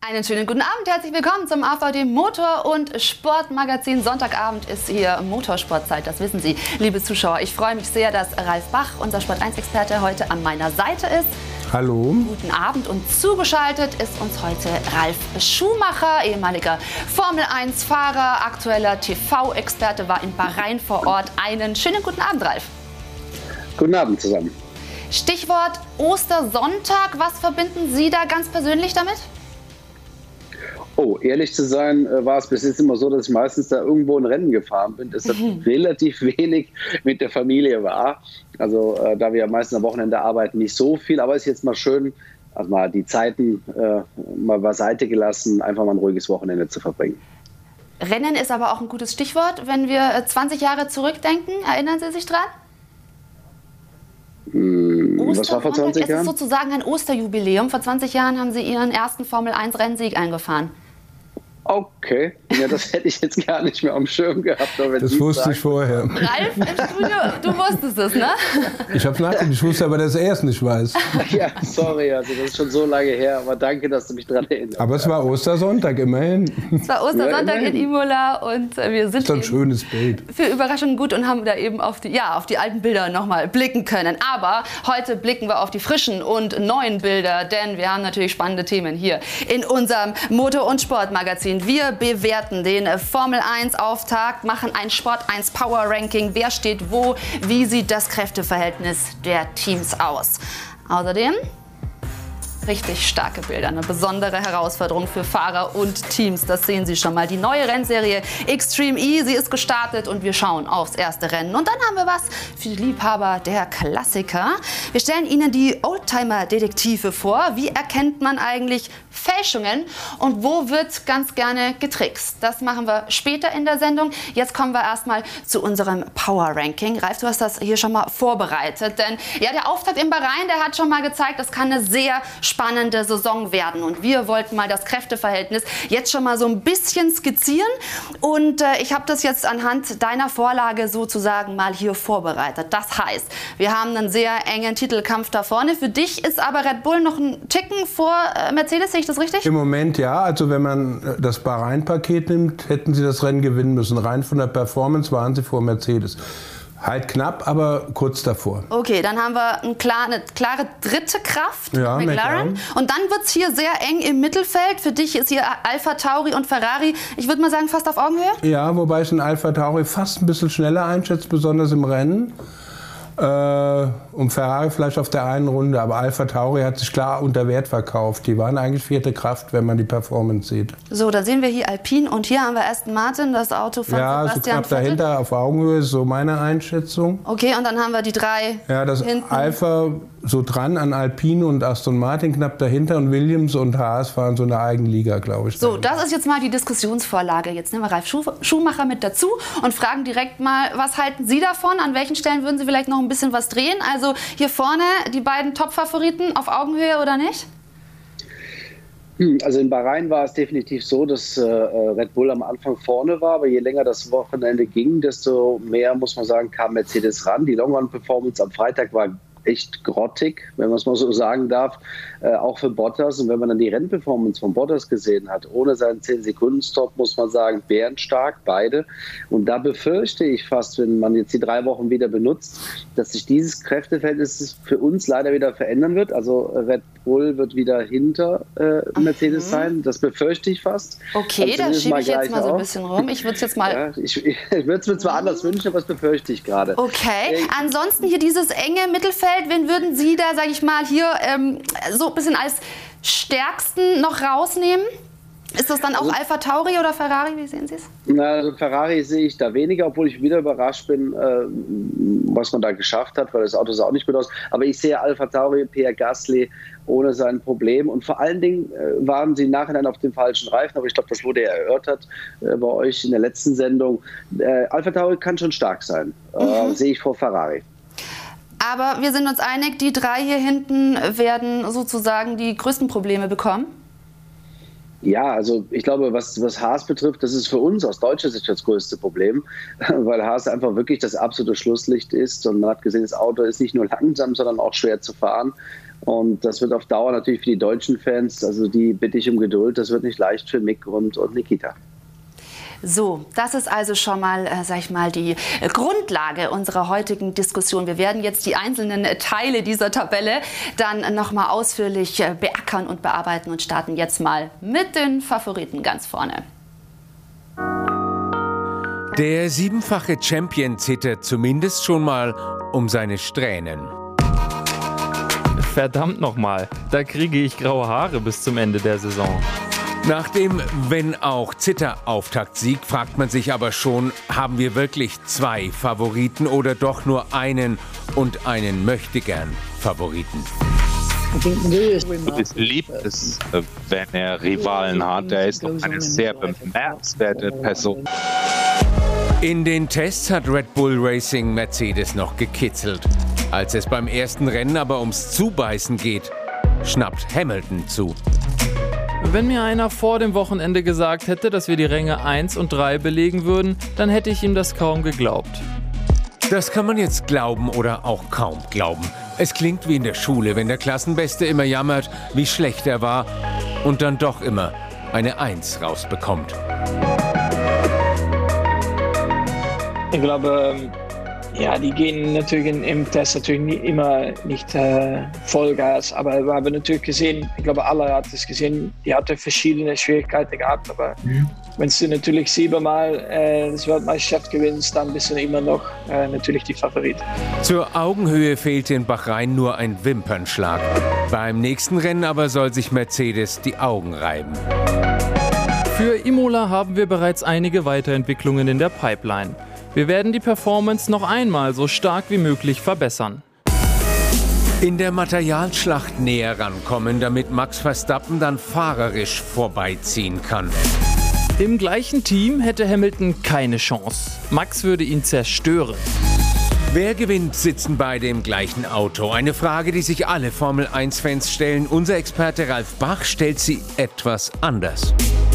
Einen schönen guten Abend, herzlich willkommen zum AVD Motor- und Sportmagazin. Sonntagabend ist hier Motorsportzeit, das wissen Sie, liebe Zuschauer. Ich freue mich sehr, dass Ralf Bach, unser Sport1-Experte, heute an meiner Seite ist. Hallo. Guten Abend und zugeschaltet ist uns heute Ralf Schumacher, ehemaliger Formel-1-Fahrer, aktueller TV-Experte, war in Bahrain vor Ort. Einen schönen guten Abend, Ralf. Guten Abend zusammen. Stichwort Ostersonntag, was verbinden Sie da ganz persönlich damit? Oh, ehrlich zu sein, war es bis jetzt immer so, dass ich meistens da irgendwo ein Rennen gefahren bin. Das relativ wenig mit der Familie war. Also da wir meistens am Wochenende arbeiten, nicht so viel. Aber es ist jetzt mal schön, also mal die Zeiten mal beiseite gelassen, einfach mal ein ruhiges Wochenende zu verbringen. Rennen ist aber auch ein gutes Stichwort. Wenn wir 20 Jahre zurückdenken, erinnern Sie sich dran? Was war vor 20 Jahren? Es ist sozusagen ein Osterjubiläum. Vor 20 Jahren haben Sie Ihren ersten Formel-1-Rennsieg eingefahren. Okay, ja, das hätte ich jetzt gar nicht mehr am Schirm gehabt. Das wusste ich vorher. Ralf, im Studio, du wusstest es, ne? Ich habe nachgedacht, ich wusste aber, dass er es nicht weiß. Ja, sorry, also das ist schon so lange her, aber danke, dass du mich daran erinnerst. Aber es war Ostersonntag, immerhin. Es war Ostersonntag in Imola und wir sind das ist ein schönes Bild. Für Überraschungen gut und haben da eben auf die alten Bilder nochmal blicken können. Aber heute blicken wir auf die frischen und neuen Bilder, denn wir haben natürlich spannende Themen hier in unserem Motor- und Sportmagazin. Wir bewerten den Formel-1-Auftakt, machen ein Sport1-Power-Ranking. Wer steht wo? Wie sieht das Kräfteverhältnis der Teams aus? Außerdem richtig starke Bilder, eine besondere Herausforderung für Fahrer und Teams. Das sehen Sie schon mal. Die neue Rennserie Extreme E, sie ist gestartet und wir schauen aufs erste Rennen. Und dann haben wir was für die Liebhaber der Klassiker. Wir stellen Ihnen die Oldtimer-Detektive vor. Wie erkennt man eigentlich Fälschungen und wo wird ganz gerne getrickst? Das machen wir später in der Sendung. Jetzt kommen wir erstmal zu unserem Power-Ranking. Ralf, du hast das hier schon mal vorbereitet, denn ja, der Auftakt in Bahrain, der hat schon mal gezeigt, das kann eine sehr spannende Saison werden. Und wir wollten mal das Kräfteverhältnis jetzt schon mal so ein bisschen skizzieren. Und ich habe das jetzt anhand deiner Vorlage sozusagen mal hier vorbereitet. Das heißt, wir haben einen sehr engen Titelkampf da vorne. Für dich ist aber Red Bull noch ein Ticken vor Mercedes, sehe ich das richtig? Im Moment ja. Also wenn man das Bahrain-Paket nimmt, hätten sie das Rennen gewinnen müssen. Rein von der Performance waren sie vor Mercedes. Halt knapp, aber kurz davor. Okay, dann haben wir eine klare dritte Kraft, ja, McLaren. Und dann wird es hier sehr eng im Mittelfeld. Für dich ist hier Alpha Tauri und Ferrari, ich würde mal sagen, fast auf Augenhöhe? Ja, wobei ich den Alpha Tauri fast ein bisschen schneller einschätze, besonders im Rennen. Und Ferrari vielleicht auf der einen Runde, aber Alpha Tauri hat sich klar unter Wert verkauft. Die waren eigentlich vierte Kraft, wenn man die Performance sieht. So, da sehen wir hier Alpine und hier haben wir Aston Martin, das Auto von Sebastian so knapp dahinter auf Augenhöhe, ist so meine Einschätzung. Okay, und dann haben wir die drei das hinten. Alpha so dran an Alpine und Aston Martin knapp dahinter und Williams und Haas fahren so eine Eigenliga, glaube ich. So, das ist jetzt mal die Diskussionsvorlage. Jetzt nehmen wir Ralf Schumacher mit dazu und fragen direkt mal, was halten Sie davon? An welchen Stellen würden Sie vielleicht noch ein bisschen was drehen? Also hier vorne die beiden Top-Favoriten auf Augenhöhe oder nicht? Also in Bahrain war es definitiv so, dass Red Bull am Anfang vorne war, aber je länger das Wochenende ging, desto mehr, muss man sagen, kam Mercedes ran. Die Long-Run-Performance am Freitag war echt grottig, wenn man es mal so sagen darf, auch für Bottas. Und wenn man dann die Rennperformance von Bottas gesehen hat, ohne seinen 10-Sekunden-Stop, muss man sagen, bärenstark, beide. Und da befürchte ich fast, wenn man jetzt die 3 Wochen wieder benutzt, dass sich dieses Kräfteverhältnis für uns leider wieder verändern wird. Also Red Bull wird wieder hinter Mercedes sein. Das befürchte ich fast. Okay, da schiebe ich jetzt mal so ein bisschen rum. Ich würde es jetzt mal... Ja, ich würde es mir zwar anders wünschen, aber das befürchte ich gerade. Okay, ansonsten hier dieses enge Mittelfeld, wen würden Sie da, sage ich mal, hier so ein bisschen als stärksten noch rausnehmen? Ist das dann auch Alpha Tauri oder Ferrari? Wie sehen Sie es? Also Ferrari sehe ich da weniger, obwohl ich wieder überrascht bin, was man da geschafft hat, weil das Auto sah auch nicht gut aus. Aber ich sehe Alpha Tauri, Pierre Gasly ohne sein Problem. Und vor allen Dingen waren sie im Nachhinein auf dem falschen Reifen. Aber ich glaube, das wurde ja erörtert bei euch in der letzten Sendung. Alpha Tauri kann schon stark sein, sehe ich vor Ferrari. Aber wir sind uns einig, die 3 hier hinten werden sozusagen die größten Probleme bekommen? Ja, also ich glaube, was Haas betrifft, das ist für uns aus deutscher Sicht das größte Problem, weil Haas einfach wirklich das absolute Schlusslicht ist und man hat gesehen, das Auto ist nicht nur langsam, sondern auch schwer zu fahren Und das wird auf Dauer natürlich für die deutschen Fans, also die bitte ich um Geduld, das wird nicht leicht für Mick und Nikita. So, das ist also schon mal, sag ich mal, die Grundlage unserer heutigen Diskussion. Wir werden jetzt die einzelnen Teile dieser Tabelle dann noch mal ausführlich beackern und bearbeiten und starten jetzt mal mit den Favoriten ganz vorne. Der siebenfache Champion zittert zumindest schon mal um seine Strähnen. Verdammt nochmal, da kriege ich graue Haare bis zum Ende der Saison. Nach dem, wenn auch Zitter-Auftaktsieg, fragt man sich aber schon, haben wir wirklich 2 Favoriten oder doch nur einen und einen Möchtegern-Favoriten? Es liebt es, wenn er Rivalen hat. Er ist doch eine sehr bemerkenswerte Person. In den Tests hat Red Bull Racing Mercedes noch gekitzelt. Als es beim ersten Rennen aber ums Zubeißen geht, schnappt Hamilton zu. Wenn mir einer vor dem Wochenende gesagt hätte, dass wir die Ränge 1 und 3 belegen würden, dann hätte ich ihm das kaum geglaubt. Das kann man jetzt glauben oder auch kaum glauben. Es klingt wie in der Schule, wenn der Klassenbeste immer jammert, wie schlecht er war und dann doch immer eine 1 rausbekommt. Ich glaube, ja, die gehen natürlich im Test natürlich immer nicht Vollgas, aber wir haben natürlich gesehen, ich glaube, alle hat es gesehen, die hatte verschiedene Schwierigkeiten gehabt, aber wenn du natürlich 7-mal das Weltmeisterschaft gewinnst, dann bist du immer noch natürlich die Favorit. Zur Augenhöhe fehlt in Bahrain nur ein Wimpernschlag. Beim nächsten Rennen aber soll sich Mercedes die Augen reiben. Für Imola haben wir bereits einige Weiterentwicklungen in der Pipeline. Wir werden die Performance noch einmal so stark wie möglich verbessern. In der Materialschlacht näher rankommen, damit Max Verstappen dann fahrerisch vorbeiziehen kann. Im gleichen Team hätte Hamilton keine Chance. Max würde ihn zerstören. Wer gewinnt, sitzen beide im gleichen Auto? Eine Frage, die sich alle Formel-1-Fans stellen. Unser Experte Ralf Bach stellt sie etwas anders.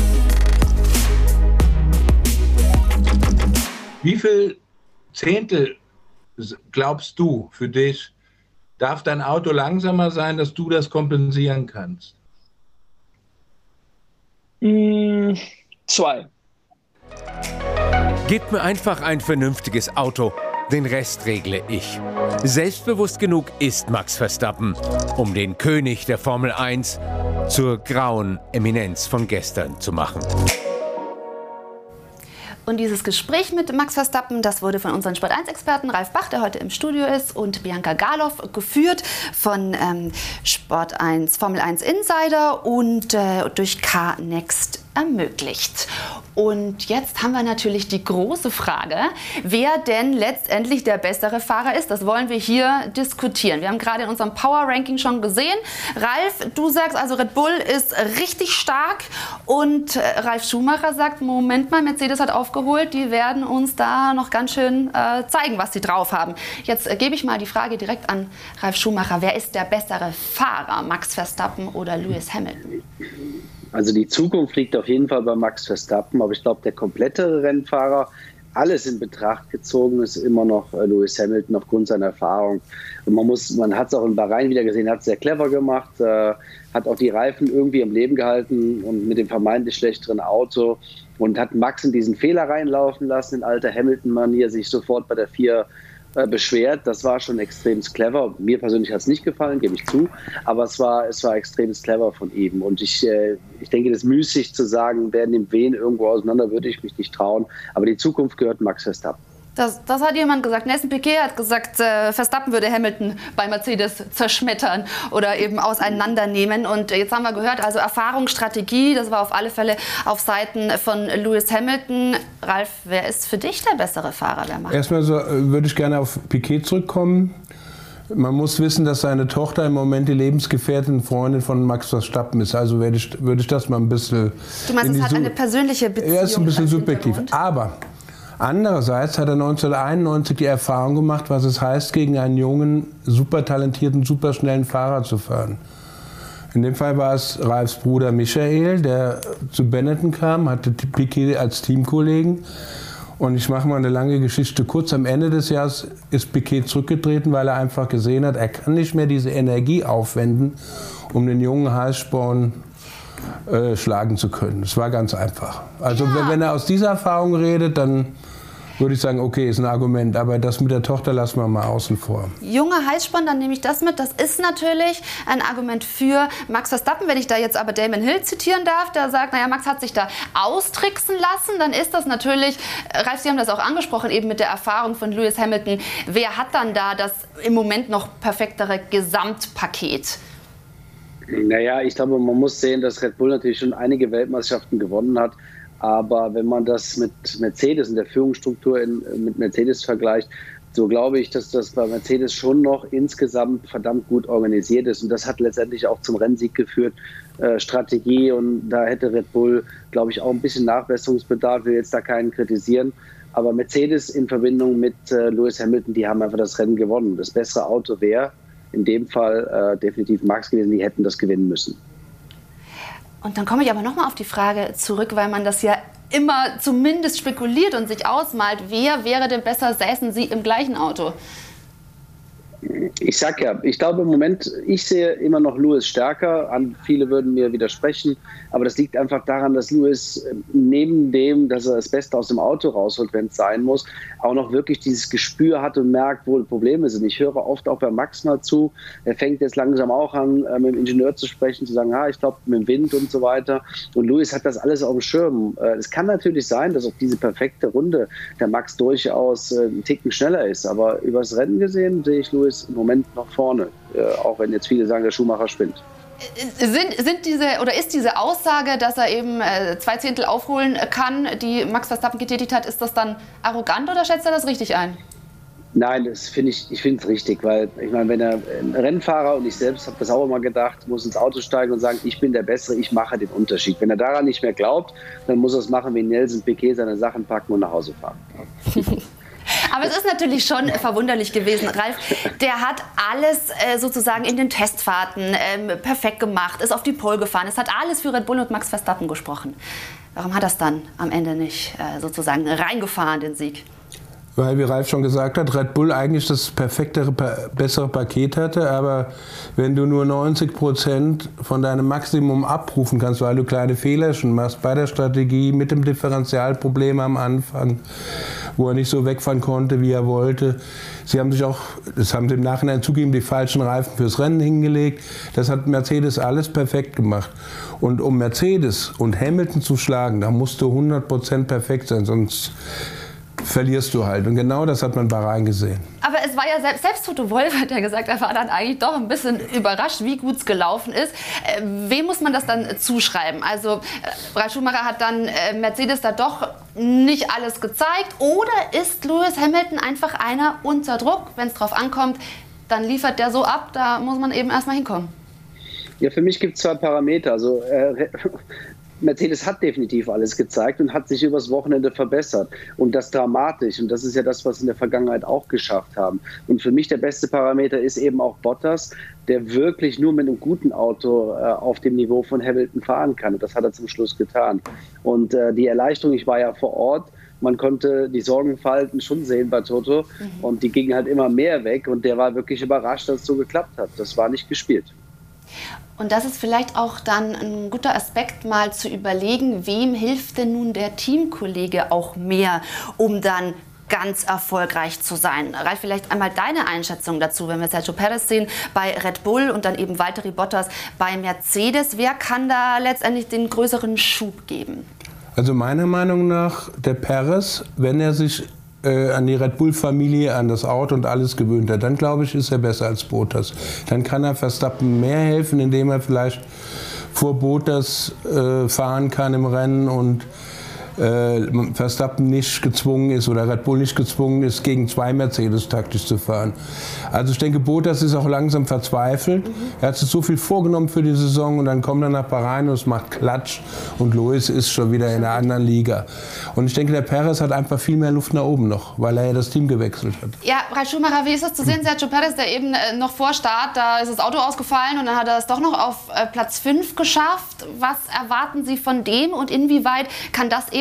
Wie viel Zehntel glaubst du für dich, darf dein Auto langsamer sein, dass du das kompensieren kannst? 2. Gebt mir einfach ein vernünftiges Auto, den Rest regle ich. Selbstbewusst genug ist Max Verstappen, um den König der Formel 1 zur grauen Eminenz von gestern zu machen. Und dieses Gespräch mit Max Verstappen, das wurde von unseren Sport1-Experten Ralf Bach, der heute im Studio ist, und Bianca Garloff geführt von Sport1 Formel 1 Insider und durch K-Next ermöglicht. Und jetzt haben wir natürlich die große Frage, wer denn letztendlich der bessere Fahrer ist. Das wollen wir hier diskutieren. Wir haben gerade in unserem Power Ranking schon gesehen. Ralf, du sagst also, Red Bull ist richtig stark, und Ralf Schumacher sagt, Moment mal, Mercedes hat aufgeholt, die werden uns da noch ganz schön zeigen, was sie drauf haben. Jetzt gebe ich mal die Frage direkt an Ralf Schumacher. Wer ist der bessere Fahrer, Max Verstappen oder Lewis Hamilton? Also die Zukunft liegt auf jeden Fall bei Max Verstappen, aber ich glaube, der komplettere Rennfahrer, alles in Betracht gezogen, ist immer noch Lewis Hamilton aufgrund seiner Erfahrung. Und man hat es auch in Bahrain wieder gesehen, hat es sehr clever gemacht, hat auch die Reifen irgendwie am Leben gehalten und mit dem vermeintlich schlechteren Auto, und hat Max in diesen Fehler reinlaufen lassen, in alter Hamilton-Manier, sich sofort bei der 4 beschwert. Das war schon extrem clever. Mir persönlich hat es nicht gefallen, gebe ich zu, aber es war extrem clever von ihm. Und ich denke, das ist müßig zu sagen, wer nimmt wen irgendwo auseinander, würde ich mich nicht trauen. Aber die Zukunft gehört Max Verstappen. Das hat jemand gesagt. Nelson Piquet hat gesagt, Verstappen würde Hamilton bei Mercedes zerschmettern oder eben auseinandernehmen. Und jetzt haben wir gehört, also Erfahrung, Strategie, das war auf alle Fälle auf Seiten von Lewis Hamilton. Ralf, wer ist für dich der bessere Fahrer? Wer macht? Erstmal würde ich gerne auf Piquet zurückkommen. Man muss wissen, dass seine Tochter im Moment die Lebensgefährtin und Freundin von Max Verstappen ist. Also würde ich das mal ein bisschen... Du meinst, es hat eine persönliche Beziehung? Ja, ist ein bisschen subjektiv. Aber andererseits hat er 1991 die Erfahrung gemacht, was es heißt, gegen einen jungen, super talentierten, super schnellen Fahrer zu fahren. In dem Fall war es Ralfs Bruder Michael, der zu Benetton kam, hatte Piquet als Teamkollegen. Und ich mache mal eine lange Geschichte kurz. Am Ende des Jahres ist Piquet zurückgetreten, weil er einfach gesehen hat, er kann nicht mehr diese Energie aufwenden, um den jungen Heißsporn schlagen zu können. Das war ganz einfach. Also wenn er aus dieser Erfahrung redet, dann würde ich sagen, okay, ist ein Argument, aber das mit der Tochter lassen wir mal außen vor. Junge Heißsporn, dann nehme ich das mit. Das ist natürlich ein Argument für Max Verstappen. Wenn ich da jetzt aber Damon Hill zitieren darf, der sagt, naja, Max hat sich da austricksen lassen, dann ist das natürlich, Ralf, Sie haben das auch angesprochen, eben mit der Erfahrung von Lewis Hamilton. Wer hat dann da das im Moment noch perfektere Gesamtpaket? Naja, ich glaube, man muss sehen, dass Red Bull natürlich schon einige Weltmeisterschaften gewonnen hat. Aber wenn man das mit Mercedes und der Führungsstruktur mit Mercedes vergleicht, so glaube ich, dass das bei Mercedes schon noch insgesamt verdammt gut organisiert ist. Und das hat letztendlich auch zum Rennsieg geführt, Strategie. Und da hätte Red Bull, glaube ich, auch ein bisschen Nachbesserungsbedarf. Ich will jetzt da keinen kritisieren. Aber Mercedes in Verbindung mit Lewis Hamilton, die haben einfach das Rennen gewonnen. Das bessere Auto wäre in dem Fall definitiv Max gewesen. Die hätten das gewinnen müssen. Und dann komme ich aber nochmal auf die Frage zurück, weil man das ja immer zumindest spekuliert und sich ausmalt, wer wäre denn besser, säßen Sie im gleichen Auto? Ich sag ja, ich glaube im Moment, ich sehe immer noch Lewis stärker. Viele würden mir widersprechen, aber das liegt einfach daran, dass Lewis neben dem, dass er das Beste aus dem Auto rausholt, wenn es sein muss, auch noch wirklich dieses Gespür hat und merkt, wo die Probleme sind. Ich höre oft auch bei Max mal zu, er fängt jetzt langsam auch an, mit dem Ingenieur zu sprechen, zu sagen, ich glaube mit dem Wind und so weiter. Und Lewis hat das alles auf dem Schirm. Es kann natürlich sein, dass auch diese perfekte Runde der Max durchaus einen Ticken schneller ist, aber übers Rennen gesehen sehe ich Lewis im Moment noch vorne, auch wenn jetzt viele sagen, der Schumacher spinnt. Ist diese Aussage, dass er eben 2 Zehntel aufholen kann, die Max Verstappen getätigt hat, ist das dann arrogant oder schätzt er das richtig ein? Nein, ich finde es richtig, weil ich meine, wenn er ein Rennfahrer, und ich selbst habe das auch immer gedacht, muss ins Auto steigen und sagen, ich bin der Bessere, ich mache den Unterschied. Wenn er daran nicht mehr glaubt, dann muss er es machen wie Nelson Piquet, seine Sachen packen und nach Hause fahren. Aber es ist natürlich schon verwunderlich gewesen. Ralf, der hat alles sozusagen in den Testfahrten perfekt gemacht, ist auf die Pole gefahren. Es hat alles für Red Bull und Max Verstappen gesprochen. Warum hat er es dann am Ende nicht sozusagen reingefahren, den Sieg? Weil, wie Ralf schon gesagt hat, Red Bull eigentlich das perfektere, bessere Paket hatte. Aber wenn du nur 90% von deinem Maximum abrufen kannst, weil du kleine Fehlerchen machst bei der Strategie, mit dem Differentialproblem am Anfang, wo er nicht so wegfahren konnte, wie er wollte. Sie haben sich auch, das haben sie im Nachhinein zugegeben, die falschen Reifen fürs Rennen hingelegt. Das hat Mercedes alles perfekt gemacht. Und um Mercedes und Hamilton zu schlagen, da musst du 100% perfekt sein, sonst verlierst du halt. Und genau das hat man bei Bahrain gesehen. Aber es war ja selbst Toto Wolff hat ja gesagt, er war dann eigentlich doch ein bisschen überrascht, wie gut es gelaufen ist. Wem muss man das dann zuschreiben? Also Ralf Schumacher hat dann Mercedes da doch nicht alles gezeigt. Oder ist Lewis Hamilton einfach einer unter Druck? Wenn es drauf ankommt, dann liefert der so ab, da muss man eben erstmal hinkommen. Ja, für mich gibt es 2 Parameter. Also Mercedes hat definitiv alles gezeigt und hat sich übers Wochenende verbessert. Und das dramatisch. Und das ist ja das, was sie in der Vergangenheit auch geschafft haben. Und für mich der beste Parameter ist eben auch Bottas, der wirklich nur mit einem guten Auto auf dem Niveau von Hamilton fahren kann. Und das hat er zum Schluss getan. Und die Erleichterung, ich war ja vor Ort, man konnte die Sorgenfalten schon sehen bei Toto. Und die gingen halt immer mehr weg. Und der war wirklich überrascht, dass es so geklappt hat. Das war nicht gespielt. Und das ist vielleicht auch dann ein guter Aspekt, mal zu überlegen, wem hilft denn nun der Teamkollege auch mehr, um dann ganz erfolgreich zu sein. Ralf, vielleicht einmal deine Einschätzung dazu, wenn wir Sergio Perez sehen bei Red Bull und dann eben Valtteri Bottas bei Mercedes. Wer kann da letztendlich den größeren Schub geben? Also meiner Meinung nach der Perez, wenn er sich an die Red Bull-Familie, an das Auto und alles gewöhnt hat, dann glaube ich, ist er besser als Bottas. Dann kann er Verstappen mehr helfen, indem er vielleicht vor Bottas fahren kann im Rennen und Verstappen nicht gezwungen ist oder Red Bull nicht gezwungen ist, gegen 2 Mercedes taktisch zu fahren. Also ich denke, Bottas ist auch langsam verzweifelt. Er hat sich so viel vorgenommen für die Saison und dann kommt er nach Bahrain und es macht Klatsch und Lewis ist schon wieder in einer anderen Liga. Und ich denke, der Perez hat einfach viel mehr Luft nach oben noch, weil er ja das Team gewechselt hat. Ja, Ralf Schumacher, wie ist das zu sehen? Sergio Perez, der eben noch vor Start, da ist das Auto ausgefallen und dann hat er es doch noch auf Platz 5 geschafft. Was erwarten Sie von dem und inwieweit kann das eben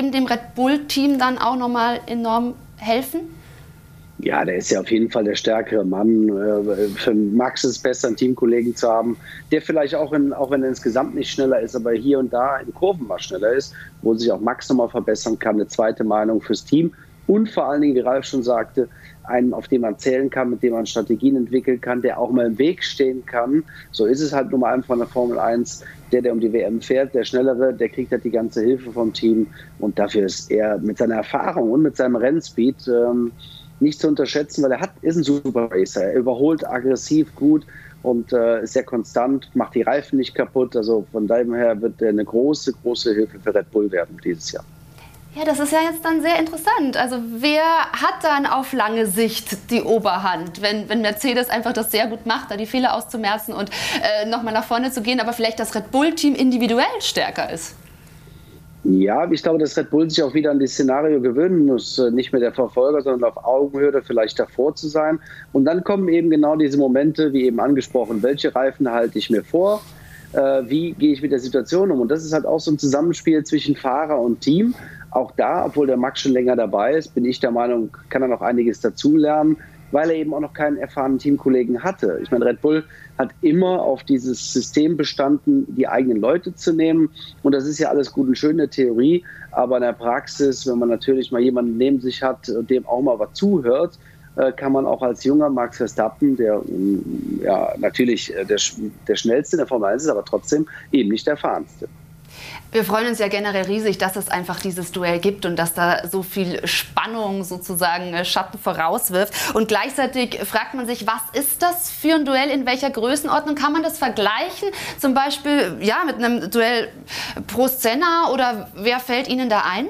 eben dem Red Bull-Team dann auch nochmal enorm helfen? Ja, der ist ja auf jeden Fall der stärkere Mann. Für Max ist es besser, einen Teamkollegen zu haben, der vielleicht auch wenn er insgesamt nicht schneller ist, aber hier und da in Kurven mal schneller ist, wo sich auch Max nochmal verbessern kann. Eine zweite Meinung fürs Team und vor allen Dingen, wie Ralf schon sagte, einen, auf den man zählen kann, mit dem man Strategien entwickeln kann, der auch mal im Weg stehen kann. So ist es halt nun mal einfach in der Formel 1. Der um die WM fährt, der Schnellere, der kriegt halt die ganze Hilfe vom Team. Und dafür ist er mit seiner Erfahrung und mit seinem Rennspeed nicht zu unterschätzen, weil ist ein super Racer. Er überholt aggressiv gut und ist sehr konstant, macht die Reifen nicht kaputt. Also von daher wird er eine große, große Hilfe für Red Bull werden dieses Jahr. Ja, das ist ja jetzt dann sehr interessant. Also wer hat dann auf lange Sicht die Oberhand, wenn Mercedes einfach das sehr gut macht, da die Fehler auszumerzen und nochmal nach vorne zu gehen, aber vielleicht das Red Bull-Team individuell stärker ist? Ja, ich glaube, dass Red Bull sich auch wieder an das Szenario gewöhnen muss, nicht mehr der Verfolger, sondern auf Augenhöhe vielleicht davor zu sein. Und dann kommen eben genau diese Momente, wie eben angesprochen, welche Reifen halte ich mir vor, wie gehe ich mit der Situation um. Und das ist halt auch so ein Zusammenspiel zwischen Fahrer und Team. Auch da, obwohl der Max schon länger dabei ist, bin ich der Meinung, kann er noch einiges dazulernen, weil er eben auch noch keinen erfahrenen Teamkollegen hatte. Ich meine, Red Bull hat immer auf dieses System bestanden, die eigenen Leute zu nehmen. Und das ist ja alles gut und schön in der Theorie. Aber in der Praxis, wenn man natürlich mal jemanden neben sich hat, dem auch mal was zuhört, kann man auch als junger Max Verstappen, der ja natürlich der Schnellste in der Formel 1 ist, aber trotzdem eben nicht der Erfahrenste. Wir freuen uns ja generell riesig, dass es einfach dieses Duell gibt und dass da so viel Spannung sozusagen Schatten vorauswirft. Und gleichzeitig fragt man sich, was ist das für ein Duell, in welcher Größenordnung kann man das vergleichen? Zum Beispiel ja, mit einem Duell Prost-Senna oder wer fällt Ihnen da ein?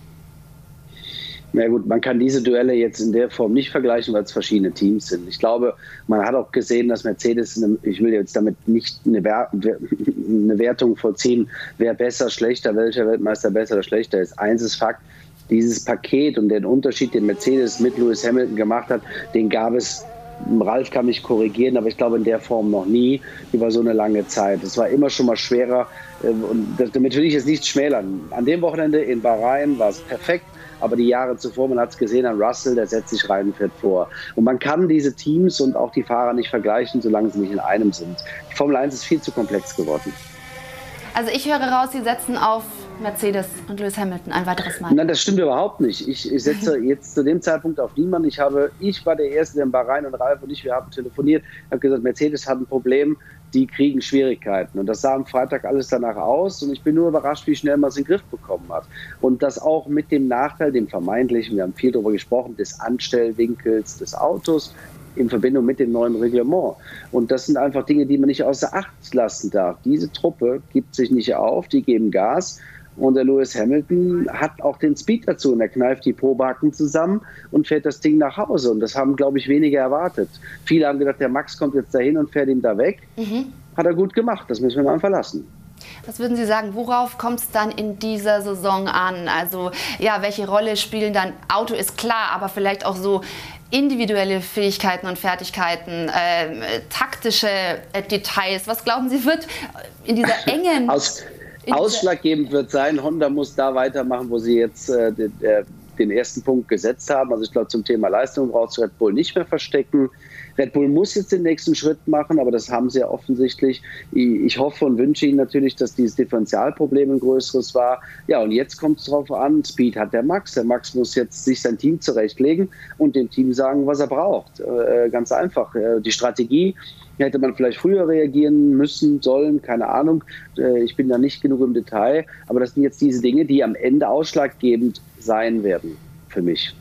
Na gut, man kann diese Duelle jetzt in der Form nicht vergleichen, weil es verschiedene Teams sind. Ich glaube, man hat auch gesehen, dass Mercedes, ich will jetzt damit nicht eine Wertung vollziehen, wer besser, schlechter, welcher Weltmeister besser oder schlechter ist. Eins ist Fakt, dieses Paket und den Unterschied, den Mercedes mit Lewis Hamilton gemacht hat, den gab es, Ralf kann mich korrigieren, aber ich glaube in der Form noch nie über so eine lange Zeit. Es war immer schon mal schwerer und damit will ich jetzt nichts schmälern. An dem Wochenende in Bahrain war es perfekt. Aber die Jahre zuvor, man hat es gesehen an Russell, der setzt sich rein und fährt vor. Und man kann diese Teams und auch die Fahrer nicht vergleichen, solange sie nicht in einem sind. Die Formel 1 ist viel zu komplex geworden. Also ich höre raus, Sie setzen auf Mercedes und Lewis Hamilton ein weiteres Mal. Nein, das stimmt überhaupt nicht. Ich setze jetzt zu dem Zeitpunkt auf niemanden. Ich war der Erste, der in Bahrain und Ralf und wir haben telefoniert, habe gesagt, Mercedes hat ein Problem, die kriegen Schwierigkeiten. Und das sah am Freitag alles danach aus. Und ich bin nur überrascht, wie schnell man es in den Griff bekommen hat. Und das auch mit dem Nachteil, dem vermeintlichen, wir haben viel darüber gesprochen, des Anstellwinkels des Autos in Verbindung mit dem neuen Reglement. Und das sind einfach Dinge, die man nicht außer Acht lassen darf. Diese Truppe gibt sich nicht auf, die geben Gas. Und der Lewis Hamilton hat auch den Speed dazu und er kneift die Probacken zusammen und fährt das Ding nach Hause. Und das haben, glaube ich, wenige erwartet. Viele haben gedacht, der Max kommt jetzt dahin und fährt ihn da weg. Hat er gut gemacht, das müssen wir mal verlassen. Was würden Sie sagen, worauf kommt es dann in dieser Saison an? Also ja, welche Rolle spielen dann, Auto ist klar, aber vielleicht auch so individuelle Fähigkeiten und Fertigkeiten, taktische Details. Was glauben Sie, wird in dieser engen... Ausschlaggebend wird sein, Honda muss da weitermachen, wo sie jetzt den ersten Punkt gesetzt haben. Also ich glaube, zum Thema Leistung braucht Red Bull nicht mehr verstecken. Red Bull muss jetzt den nächsten Schritt machen, aber das haben sie ja offensichtlich. Ich hoffe und wünsche ihnen natürlich, dass dieses Differentialproblem ein größeres war. Ja, und jetzt kommt es darauf an, Speed hat der Max. Der Max muss jetzt sich sein Team zurechtlegen und dem Team sagen, was er braucht. Ganz einfach. Die Strategie hätte man vielleicht früher reagieren müssen, sollen, keine Ahnung. Ich bin da nicht genug im Detail. Aber das sind jetzt diese Dinge, die am Ende ausschlaggebend sein werden für mich.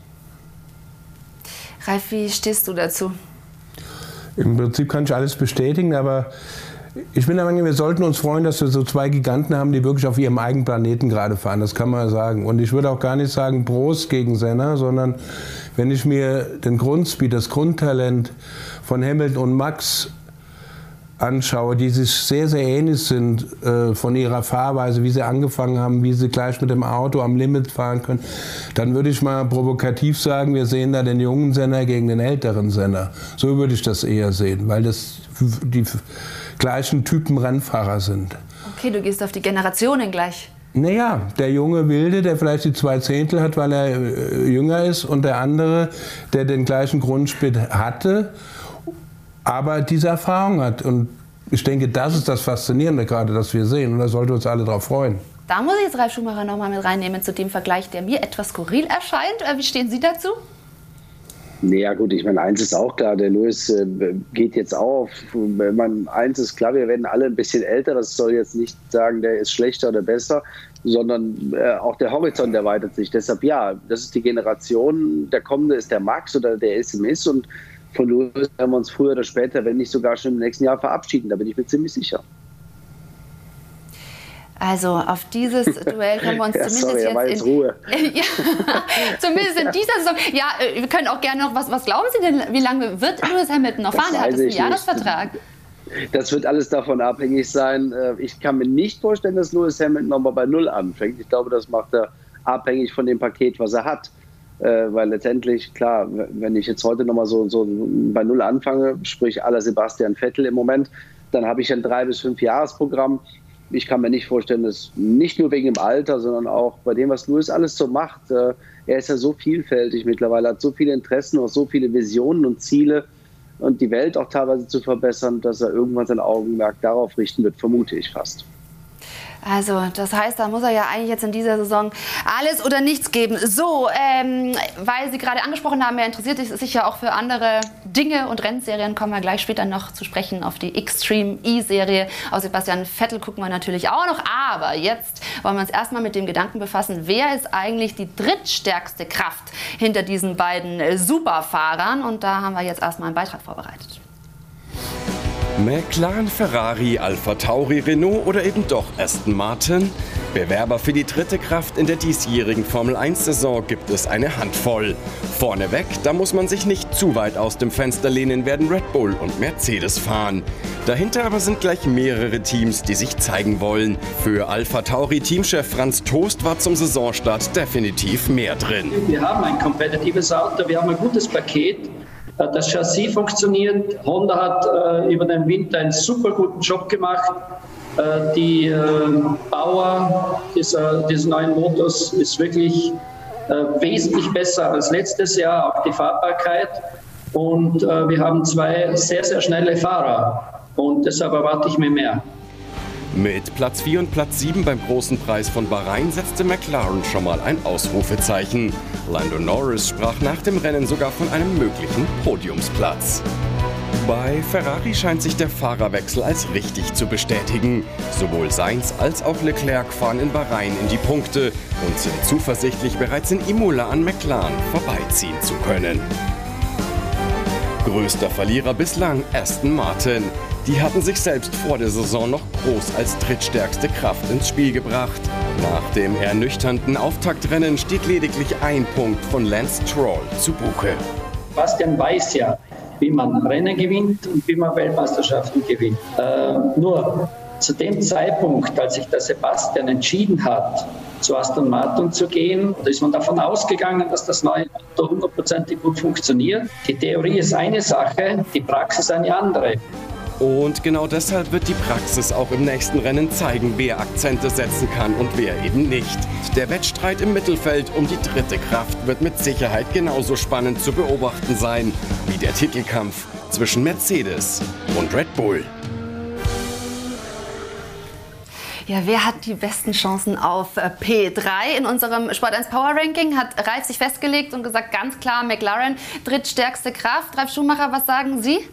Ralf, wie stehst du dazu? Im Prinzip kann ich alles bestätigen, aber ich bin der Meinung, wir sollten uns freuen, dass wir so zwei Giganten haben, die wirklich auf ihrem eigenen Planeten gerade fahren. Das kann man sagen. Und ich würde auch gar nicht sagen Prost gegen Senna, sondern wenn ich mir den Grundspeed, das Grundtalent von Hamilton und Max anschaue, die sich sehr, sehr ähnlich sind von ihrer Fahrweise, wie sie angefangen haben, wie sie gleich mit dem Auto am Limit fahren können, dann würde ich mal provokativ sagen, wir sehen da den jungen Senna gegen den älteren Senna. So würde ich das eher sehen, weil das die gleichen Typen Rennfahrer sind. Okay, du gehst auf die Generationen gleich. Naja, der junge Wilde, der vielleicht die 2 Zehntel hat, weil er jünger ist, und der andere, der den gleichen Grundspit hatte, aber diese Erfahrung hat. Und ich denke, das ist das Faszinierende gerade, das wir sehen. Und da sollten wir uns alle drauf freuen. Da muss ich jetzt Ralf Schumacher noch mal mit reinnehmen zu dem Vergleich, der mir etwas skurril erscheint. Wie stehen Sie dazu? Naja gut, ich meine, eins ist auch klar, der Lewis geht jetzt auf. Eins ist klar, wir werden alle ein bisschen älter. Das soll jetzt nicht sagen, der ist schlechter oder besser, sondern auch der Horizont erweitert sich. Deshalb ja, das ist die Generation. Der kommende ist der Max oder der SMS, und von Lewis werden wir uns früher oder später, wenn nicht sogar schon im nächsten Jahr, verabschieden. Da bin ich mir ziemlich sicher. Also auf dieses Duell können wir uns zumindest zumindest in dieser Saison. Ja, wir können auch gerne noch, was glauben Sie denn, wie lange wird Lewis Hamilton noch fahren? Er hat einen Jahresvertrag. Das wird alles davon abhängig sein. Ich kann mir nicht vorstellen, dass Lewis Hamilton nochmal bei Null anfängt. Ich glaube, das macht er abhängig von dem Paket, was er hat. Weil letztendlich, klar, wenn ich jetzt heute nochmal so bei Null anfange, sprich à la Sebastian Vettel im Moment, dann habe ich ein 3- bis 5-Jahres-Programm. Ich kann mir nicht vorstellen, dass nicht nur wegen dem Alter, sondern auch bei dem, was Lewis alles so macht. Er ist ja so vielfältig mittlerweile, hat so viele Interessen, auch so viele Visionen und Ziele, und die Welt auch teilweise zu verbessern, dass er irgendwann sein Augenmerk darauf richten wird, vermute ich fast. Also, das heißt, da muss er ja eigentlich jetzt in dieser Saison alles oder nichts geben. So, weil Sie gerade angesprochen haben, er interessiert sich ja auch für andere Dinge und Rennserien, kommen wir gleich später noch zu sprechen auf die Extreme E-Serie. Aus Sebastian Vettel gucken wir natürlich auch noch, aber jetzt wollen wir uns erstmal mit dem Gedanken befassen, wer ist eigentlich die drittstärkste Kraft hinter diesen beiden Superfahrern? Und da haben wir jetzt erstmal einen Beitrag vorbereitet. McLaren, Ferrari, Alpha Tauri, Renault oder eben doch Aston Martin? Bewerber für die dritte Kraft in der diesjährigen Formel-1-Saison gibt es eine Handvoll. Vorneweg, da muss man sich nicht zu weit aus dem Fenster lehnen, werden Red Bull und Mercedes fahren. Dahinter aber sind gleich mehrere Teams, die sich zeigen wollen. Für Alpha Tauri-Teamchef Franz Toast war zum Saisonstart definitiv mehr drin. Wir haben ein kompetitives Auto, wir haben ein gutes Paket. Das Chassis funktioniert. Honda hat über den Winter einen super guten Job gemacht. Die Power dieses neuen Motors ist wirklich wesentlich besser als letztes Jahr, auch die Fahrbarkeit. Und wir haben 2 sehr, sehr schnelle Fahrer. Und deshalb erwarte ich mir mehr. Mit Platz 4 und Platz 7 beim großen Preis von Bahrain setzte McLaren schon mal ein Ausrufezeichen. Lando Norris sprach nach dem Rennen sogar von einem möglichen Podiumsplatz. Bei Ferrari scheint sich der Fahrerwechsel als richtig zu bestätigen. Sowohl Sainz als auch Leclerc fahren in Bahrain in die Punkte und sind zuversichtlich, bereits in Imola an McLaren vorbeiziehen zu können. Größter Verlierer bislang Aston Martin. Die hatten sich selbst vor der Saison noch groß als drittstärkste Kraft ins Spiel gebracht. Nach dem ernüchternden Auftaktrennen steht lediglich ein Punkt von Lance Stroll zu Buche. Bastian weiß ja, wie man Rennen gewinnt und wie man Weltmeisterschaften gewinnt. Nur zu dem Zeitpunkt, als sich der Sebastian entschieden hat, zu Aston Martin zu gehen, da ist man davon ausgegangen, dass das neue Auto 100% gut funktioniert. Die Theorie ist eine Sache, die Praxis eine andere. Und genau deshalb wird die Praxis auch im nächsten Rennen zeigen, wer Akzente setzen kann und wer eben nicht. Der Wettstreit im Mittelfeld um die dritte Kraft wird mit Sicherheit genauso spannend zu beobachten sein wie der Titelkampf zwischen Mercedes und Red Bull. Ja, wer hat die besten Chancen auf P3? In unserem Sport 1 Power Ranking hat Ralf sich festgelegt und gesagt, ganz klar McLaren, drittstärkste Kraft. Ralf Schumacher, was sagen Sie?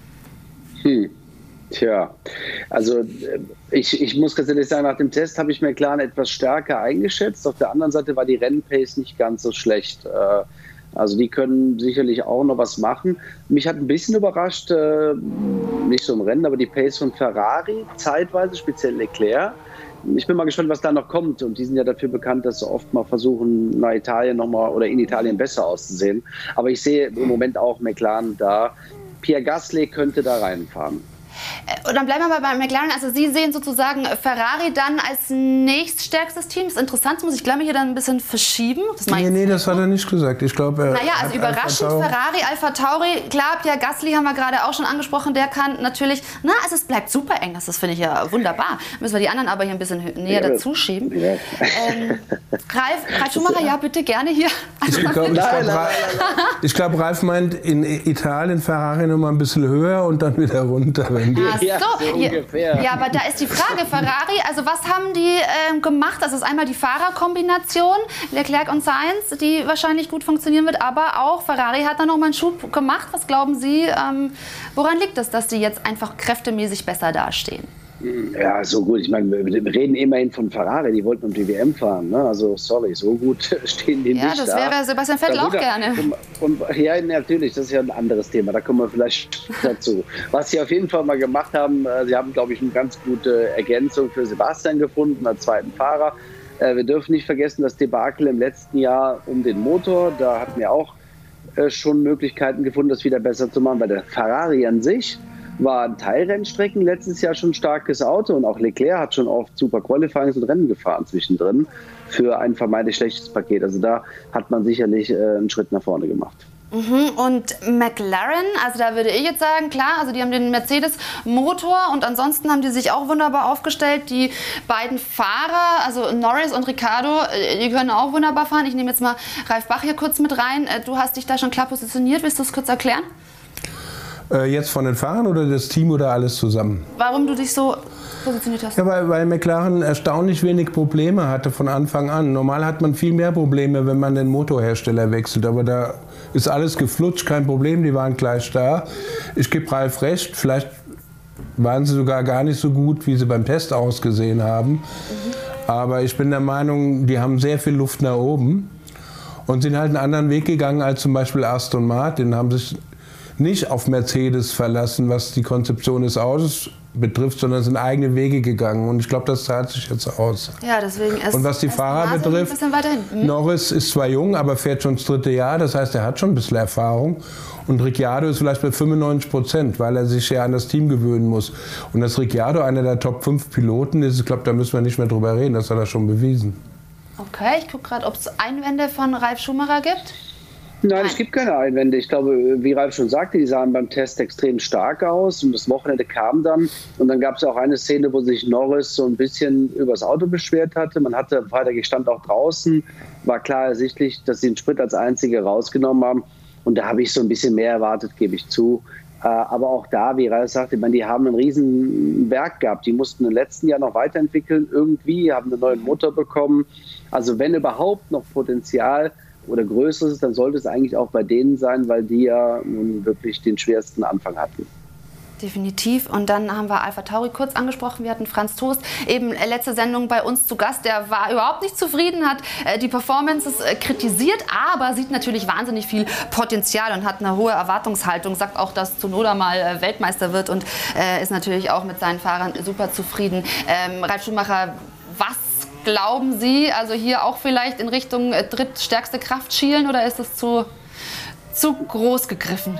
Tja, also ich muss ganz ehrlich sagen, nach dem Test habe ich McLaren etwas stärker eingeschätzt. Auf der anderen Seite war die Rennpace nicht ganz so schlecht. Also die können sicherlich auch noch was machen. Mich hat ein bisschen überrascht, nicht so im Rennen, aber die Pace von Ferrari zeitweise, speziell Leclerc. Ich bin mal gespannt, was da noch kommt. Und die sind ja dafür bekannt, dass sie oft mal versuchen, nach Italien nochmal oder in Italien besser auszusehen. Aber ich sehe im Moment auch McLaren da. Pierre Gasly könnte da reinfahren. Und dann bleiben wir mal bei McLaren. Also Sie sehen sozusagen Ferrari dann als nächststärkstes Team. Das ist interessant, das muss ich glaube ich hier dann ein bisschen verschieben. Nee, das hat er nicht gesagt. Ich glaube, naja, also überraschend Ferrari, Alpha Tauri. Klar, Pierre Gasly haben wir gerade auch schon angesprochen. Der kann natürlich, also es bleibt super eng. Das finde ich ja wunderbar. Müssen wir die anderen aber hier ein bisschen näher dazu schieben. Ja. Ralf Schumacher, ja bitte gerne hier. Ich glaube, Ralf meint in Italien Ferrari noch mal ein bisschen höher und dann wieder runter. Ach so, ungefähr. Ja, aber da ist die Frage, Ferrari, also was haben die gemacht? Das ist einmal die Fahrerkombination, Leclerc und Sainz, die wahrscheinlich gut funktionieren wird, aber auch Ferrari hat da noch mal einen Schub gemacht. Was glauben Sie, woran liegt es, dass die jetzt einfach kräftemäßig besser dastehen? Ja, so gut. Ich meine, wir reden immerhin von Ferrari, die wollten um die WM fahren. Ne? Also, sorry, so gut stehen die nicht da. Ja, das wäre Sebastian Vettel auch gerne. Ja, natürlich, das ist ja ein anderes Thema. Da kommen wir vielleicht dazu. Was sie auf jeden Fall mal gemacht haben, sie haben, glaube ich, eine ganz gute Ergänzung für Sebastian gefunden, als zweiten Fahrer. Wir dürfen nicht vergessen, das Debakel im letzten Jahr um den Motor. Da hatten wir auch schon Möglichkeiten gefunden, das wieder besser zu machen, weil der Ferrari an sich war an Teilrennstrecken letztes Jahr schon ein starkes Auto und auch Leclerc hat schon oft super Qualifyings und Rennen gefahren zwischendrin für ein vermeintlich schlechtes Paket. Also da hat man sicherlich einen Schritt nach vorne gemacht. Und McLaren, also da würde ich jetzt sagen, klar, also die haben den Mercedes-Motor und ansonsten haben die sich auch wunderbar aufgestellt. Die beiden Fahrer, also Norris und Ricciardo, die können auch wunderbar fahren. Ich nehme jetzt mal Ralf Bach hier kurz mit rein. Du hast dich da schon klar positioniert, willst du es kurz erklären? Jetzt von den Fahrern oder das Team oder alles zusammen? Warum du dich so positioniert hast? Ja, weil McLaren erstaunlich wenig Probleme hatte von Anfang an. Normal hat man viel mehr Probleme, wenn man den Motorhersteller wechselt. Aber da ist alles geflutscht, kein Problem, die waren gleich da. Ich gebe Ralf recht, vielleicht waren sie sogar gar nicht so gut, wie sie beim Test ausgesehen haben. Aber ich bin der Meinung, die haben sehr viel Luft nach oben und sind halt einen anderen Weg gegangen als zum Beispiel Aston Martin, haben sich nicht auf Mercedes verlassen, was die Konzeption des Autos betrifft, sondern sind eigene Wege gegangen. Und ich glaube, das zahlt sich jetzt aus. Ja, deswegen ist und was die Fahrer betrifft, Norris ist zwar jung, aber fährt schon das 3. Jahr. Das heißt, er hat schon ein bisschen Erfahrung. Und Ricciardo ist vielleicht bei 95%, weil er sich ja an das Team gewöhnen muss. Und dass Ricciardo einer der Top 5 Piloten ist, ich glaube, da müssen wir nicht mehr drüber reden. Das hat er schon bewiesen. Okay, ich gucke gerade, ob es Einwände von Ralf Schumacher gibt. Nein, es gibt keine Einwände. Ich glaube, wie Ralf schon sagte, die sahen beim Test extrem stark aus und das Wochenende kam dann. Und dann gab es auch eine Szene, wo sich Norris so ein bisschen übers Auto beschwert hatte. Man hatte am Freitag, ich stand auch draußen, war klar ersichtlich, dass sie den Sprit als einzige rausgenommen haben. Und da habe ich so ein bisschen mehr erwartet, gebe ich zu. Aber auch da, wie Ralf sagte, die haben einen riesen Werk gehabt. Die mussten im letzten Jahr noch weiterentwickeln irgendwie, haben einen neuen Motor bekommen. Also wenn überhaupt noch Potenzial oder Größeres, dann sollte es eigentlich auch bei denen sein, weil die ja nun wirklich den schwersten Anfang hatten. Definitiv. Und dann haben wir Alpha Tauri kurz angesprochen. Wir hatten Franz Tost, eben letzte Sendung bei uns zu Gast. Der war überhaupt nicht zufrieden, hat die Performances kritisiert, aber sieht natürlich wahnsinnig viel Potenzial und hat eine hohe Erwartungshaltung. Sagt auch, dass Tsunoda mal Weltmeister wird und ist natürlich auch mit seinen Fahrern super zufrieden. Ralf Schumacher, was glauben Sie, also hier auch vielleicht in Richtung drittstärkste Kraft schielen oder ist das zu groß gegriffen?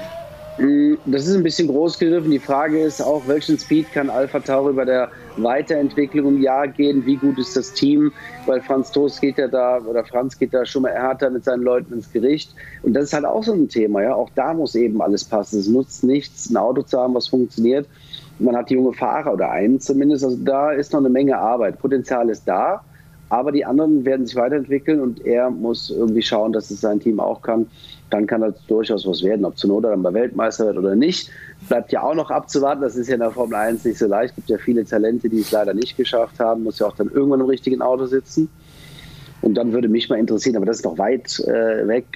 Das ist ein bisschen groß gegriffen. Die Frage ist auch, welchen Speed kann Alpha Tauri bei der Weiterentwicklung im Jahr gehen? Wie gut ist das Team? Weil Franz Tost geht ja da, oder Franz geht da schon mal härter mit seinen Leuten ins Gericht. Und das ist halt auch so ein Thema. Ja? Auch da muss eben alles passen. Es nutzt nichts, ein Auto zu haben, was funktioniert. Man hat junge Fahrer oder einen zumindest. Also da ist noch eine Menge Arbeit. Potenzial ist da. Aber die anderen werden sich weiterentwickeln und er muss irgendwie schauen, dass es sein Team auch kann. Dann kann das durchaus was werden. Ob Tsunoda dann bei Weltmeister wird oder nicht, bleibt ja auch noch abzuwarten. Das ist ja in der Formel 1 nicht so leicht. Es gibt ja viele Talente, die es leider nicht geschafft haben. Muss ja auch dann irgendwann im richtigen Auto sitzen. Und dann würde mich mal interessieren, aber das ist noch weit weg,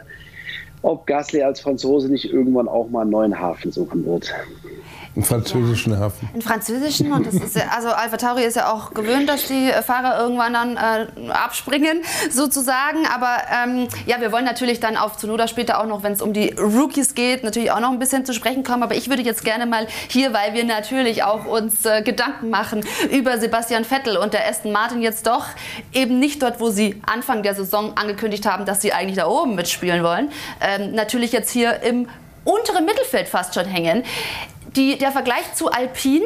ob Gasly als Franzose nicht irgendwann auch mal einen neuen Hafen suchen wird. Einen französischen Hafen. Einen französischen, und das ist ja, also Alpha Tauri ist ja auch gewöhnt, dass die Fahrer irgendwann dann abspringen, sozusagen. Aber ja, wir wollen natürlich dann auf Tsunoda später auch noch, wenn es um die Rookies geht, natürlich auch noch ein bisschen zu sprechen kommen. Aber ich würde jetzt gerne mal hier, weil wir natürlich auch uns Gedanken machen über Sebastian Vettel und der Aston Martin jetzt doch eben nicht dort, wo sie Anfang der Saison angekündigt haben, dass sie eigentlich da oben mitspielen wollen. Natürlich jetzt hier im unteren Mittelfeld fast schon hängen. der Vergleich zu Alpine,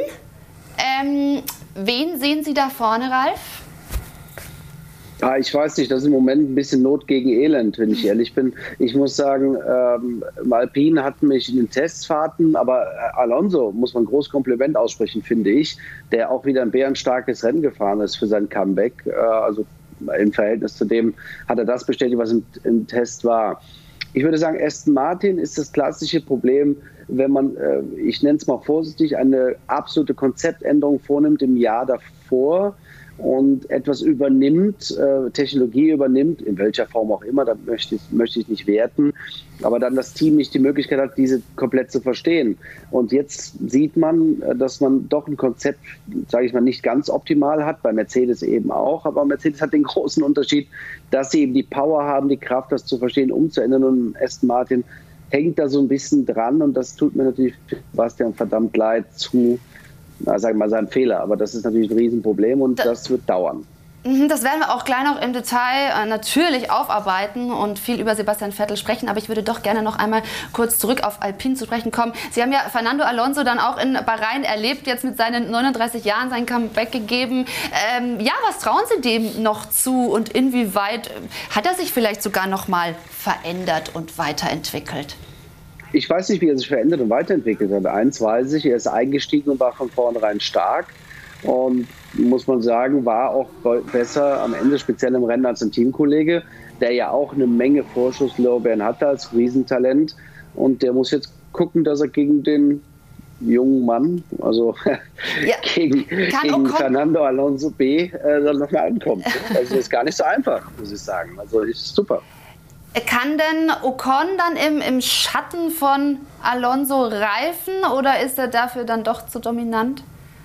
wen sehen Sie da vorne, Ralf? Ja, ich weiß nicht, das ist im Moment ein bisschen Not gegen Elend, wenn ich ehrlich bin. Ich muss sagen, Alpine hat mich in den Testfahrten, aber Alonso muss man ein großes Kompliment aussprechen, finde ich, der auch wieder ein bärenstarkes Rennen gefahren ist für sein Comeback. Also im Verhältnis zu dem hat er das bestätigt, was im Test war. Ich würde sagen, Aston Martin ist das klassische Problem, wenn man, ich nenne es mal vorsichtig, eine absolute Konzeptänderung vornimmt im Jahr davor und etwas übernimmt, Technologie übernimmt, in welcher Form auch immer, da möchte ich nicht werten, aber dann das Team nicht die Möglichkeit hat, diese komplett zu verstehen. Und jetzt sieht man, dass man doch ein Konzept, sage ich mal, nicht ganz optimal hat, bei Mercedes eben auch, aber Mercedes hat den großen Unterschied, dass sie eben die Power haben, die Kraft, das zu verstehen, umzuändern, und Aston Martin hängt da so ein bisschen dran, und das tut mir natürlich Sebastian verdammt leid, sagen wir mal, sein Fehler. Aber das ist natürlich ein Riesenproblem, und das wird dauern. Das werden wir auch gleich noch im Detail natürlich aufarbeiten und viel über Sebastian Vettel sprechen. Aber ich würde doch gerne noch einmal kurz zurück auf Alpine zu sprechen kommen. Sie haben ja Fernando Alonso dann auch in Bahrain erlebt, jetzt mit seinen 39 Jahren sein Comeback gegeben. Was trauen Sie dem noch zu, und inwieweit hat er sich vielleicht sogar noch mal verändert und weiterentwickelt? Ich weiß nicht, wie er sich verändert und weiterentwickelt hat. Eins weiß ich, er ist eingestiegen und war von vornherein stark. Und muss man sagen, war auch besser am Ende, speziell im Rennen, als ein Teamkollege, der ja auch eine Menge Vorschusslorbeeren hatte als Riesentalent. Und der muss jetzt gucken, dass er gegen den jungen Mann, also gegen Fernando Alonso B, dann noch mal ankommt. Also das ist gar nicht so einfach, muss ich sagen. Also ist super. Kann denn Ocon dann im Schatten von Alonso reifen, oder ist er dafür dann doch zu dominant?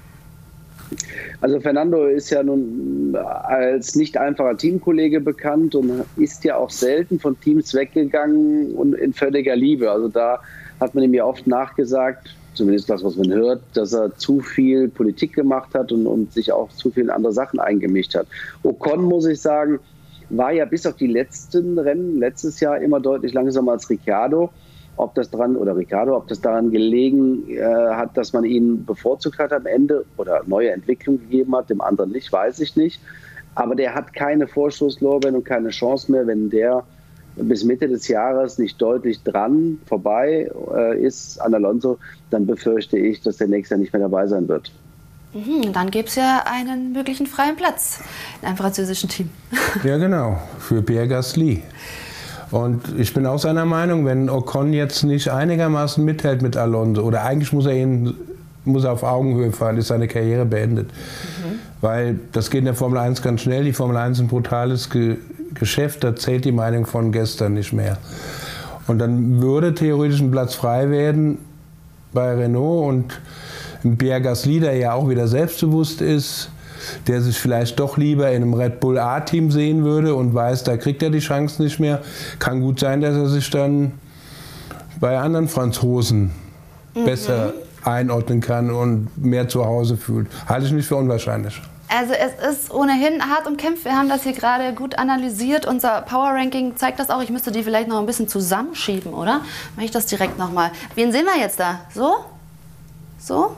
Also Fernando ist ja nun als nicht einfacher Teamkollege bekannt und ist ja auch selten von Teams weggegangen und in völliger Liebe. Also da hat man ihm ja oft nachgesagt, zumindest das, was man hört, dass er zu viel Politik gemacht hat und sich auch zu viel in andere Sachen eingemischt hat. Ocon, muss ich sagen, war ja bis auf die letzten Rennen letztes Jahr immer deutlich langsamer als Ricciardo. Ob das daran gelegen hat, dass man ihn bevorzugt hat am Ende oder neue Entwicklung gegeben hat, dem anderen nicht, weiß ich nicht. Aber der hat keine Vorschusslorbeeren und keine Chance mehr, wenn der bis Mitte des Jahres nicht deutlich vorbei ist an Alonso, dann befürchte ich, dass der nächste Jahr nicht mehr dabei sein wird. Dann gäbe es ja einen möglichen freien Platz in einem französischen Team. Ja, genau, für Pierre Gasly. Und ich bin auch seiner Meinung, wenn Ocon jetzt nicht einigermaßen mithält mit Alonso, oder eigentlich muss er auf Augenhöhe fahren, ist seine Karriere beendet. Weil das geht in der Formel 1 ganz schnell. Die Formel 1 ist ein brutales Geschäft, da zählt die Meinung von gestern nicht mehr. Und dann würde theoretisch ein Platz frei werden bei Renault, und Pierre Gasly, der ja auch wieder selbstbewusst ist, der sich vielleicht doch lieber in einem Red Bull A-Team sehen würde und weiß, da kriegt er die Chance nicht mehr. Kann gut sein, dass er sich dann bei anderen Franzosen besser einordnen kann und mehr zu Hause fühlt. Halte ich nicht für unwahrscheinlich. Also es ist ohnehin hart umkämpft. Wir haben das hier gerade gut analysiert. Unser Power-Ranking zeigt das auch. Ich müsste die vielleicht noch ein bisschen zusammenschieben, oder? Mache ich das direkt nochmal. Wen sehen wir jetzt da? So? So?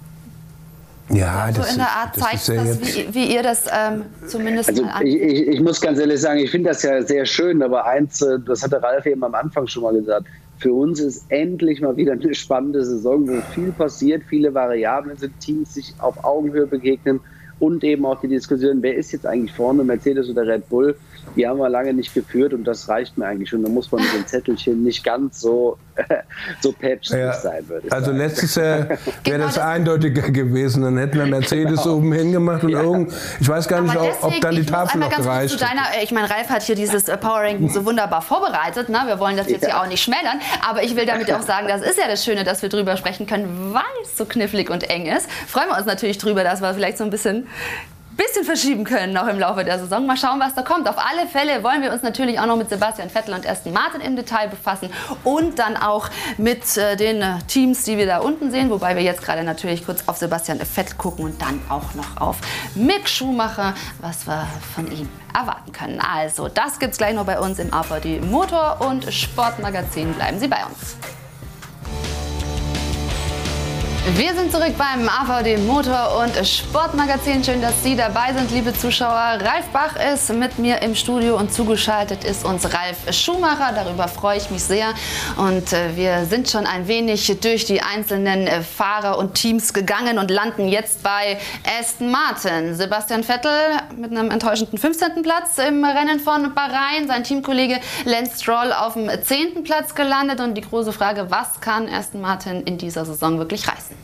Ja, so das in der Art zeigt das, wie ihr das zumindest also mal ich muss ganz ehrlich sagen, ich finde das ja sehr schön, aber eins, das hatte Ralf eben am Anfang schon mal gesagt, für uns ist endlich mal wieder eine spannende Saison, wo viel passiert, viele Variablen sind, Teams sich auf Augenhöhe begegnen und eben auch die Diskussion, wer ist jetzt eigentlich vorne, Mercedes oder Red Bull, die haben wir lange nicht geführt, und das reicht mir eigentlich schon. Da muss man mit dem Zettelchen nicht ganz so päpstlich sein, würde ich sagen. Also letztes Jahr wäre das genau eindeutiger gewesen. Dann hätten wir Mercedes oben hingemacht und ich weiß gar nicht, ob dann die Tafel noch gereicht hätte. Ich meine, Ralf hat hier dieses Power-Ranking so wunderbar vorbereitet. Ne? Wir wollen das jetzt hier auch nicht schmälern. Aber ich will damit auch sagen, das ist ja das Schöne, dass wir drüber sprechen können, weil es so knifflig und eng ist. Freuen wir uns natürlich drüber, dass wir vielleicht so ein bisschen verschieben können noch im Laufe der Saison. Mal schauen, was da kommt. Auf alle Fälle wollen wir uns natürlich auch noch mit Sebastian Vettel und Aston Martin im Detail befassen und dann auch mit den Teams, die wir da unten sehen, wobei wir jetzt gerade natürlich kurz auf Sebastian Vettel gucken und dann auch noch auf Mick Schumacher, was wir von ihm erwarten können. Also, das gibt's gleich noch bei uns im AVD Motor- und Sportmagazin. Bleiben Sie bei uns. Wir sind zurück beim AVD Motor- und Sportmagazin. Schön, dass Sie dabei sind, liebe Zuschauer. Ralf Bach ist mit mir im Studio und zugeschaltet ist uns Ralf Schumacher. Darüber freue ich mich sehr. Und wir sind schon ein wenig durch die einzelnen Fahrer und Teams gegangen und landen jetzt bei Aston Martin. Sebastian Vettel mit einem enttäuschenden 15. Platz im Rennen von Bahrain. Sein Teamkollege Lance Stroll auf dem 10. Platz gelandet. Und die große Frage, was kann Aston Martin in dieser Saison wirklich reißen?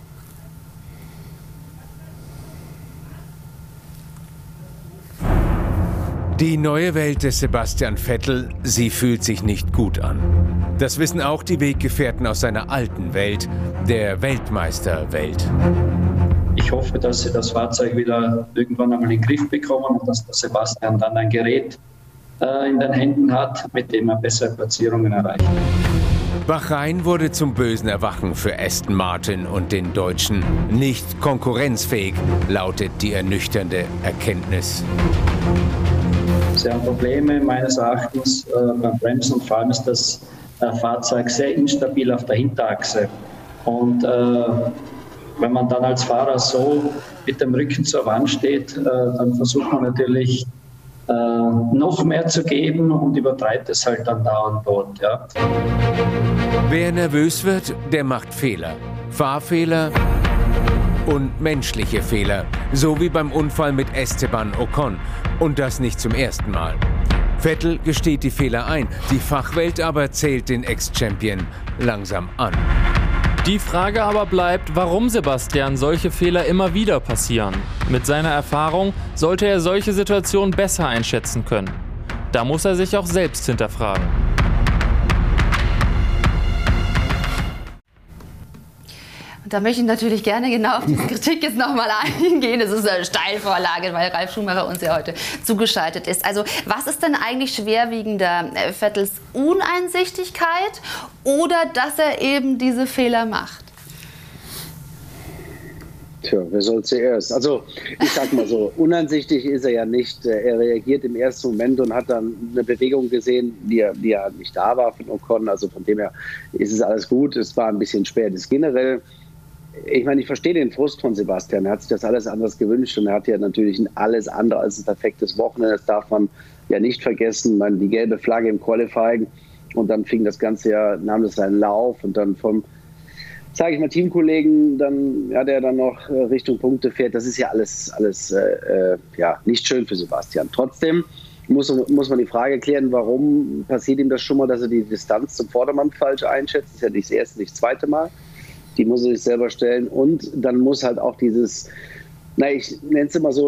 Die neue Welt des Sebastian Vettel, sie fühlt sich nicht gut an. Das wissen auch die Weggefährten aus seiner alten Welt, der Weltmeisterwelt. Ich hoffe, dass sie das Fahrzeug wieder irgendwann einmal in den Griff bekommen und dass der Sebastian dann ein Gerät in den Händen hat, mit dem er bessere Platzierungen erreicht. Bahrain wurde zum bösen Erwachen für Aston Martin und den Deutschen. Nicht konkurrenzfähig, lautet die ernüchternde Erkenntnis. Sie haben Probleme meines Erachtens beim Bremsen, und vor allem ist das Fahrzeug sehr instabil auf der Hinterachse. Und wenn man dann als Fahrer so mit dem Rücken zur Wand steht, dann versucht man natürlich noch mehr zu geben und übertreibt es halt dann dauernd dort. Ja. Wer nervös wird, der macht Fehler. Fahrfehler und menschliche Fehler, so wie beim Unfall mit Esteban Ocon. Und das nicht zum ersten Mal. Vettel gesteht die Fehler ein, die Fachwelt aber zählt den Ex-Champion langsam an. Die Frage aber bleibt, warum Sebastian solche Fehler immer wieder passieren. Mit seiner Erfahrung sollte er solche Situationen besser einschätzen können. Da muss er sich auch selbst hinterfragen. Und da möchte ich natürlich gerne genau auf diese Kritik jetzt nochmal eingehen. Das ist eine Steilvorlage, weil Ralf Schumacher uns ja heute zugeschaltet ist. Also was ist denn eigentlich schwerwiegender? Vettels Uneinsichtigkeit oder dass er eben diese Fehler macht? Tja, wer soll zuerst? Also ich sag mal so, uneinsichtig ist er ja nicht. Er reagiert im ersten Moment und hat dann eine Bewegung gesehen, die ja nicht da war von Ocon. Also von dem her ist es alles gut. Es war ein bisschen spät. Das ist generell, ich meine, ich verstehe den Frust von Sebastian. Er hat sich das alles anders gewünscht und er hat ja natürlich ein alles andere als ein perfektes Wochenende. Das darf man ja nicht vergessen. Man, die gelbe Flagge im Qualifying und dann fing das Ganze ja, nahm das seinen Lauf und dann vom, sage ich mal, Teamkollegen, dann, ja, der dann noch Richtung Punkte fährt. Das ist ja alles ja, nicht schön für Sebastian. Trotzdem muss man die Frage klären, warum passiert ihm das schon mal, dass er die Distanz zum Vordermann falsch einschätzt. Das ist ja nicht das erste, nicht das zweite Mal. Die muss er sich selber stellen. Und dann muss halt auch dieses, ich nenne es immer so,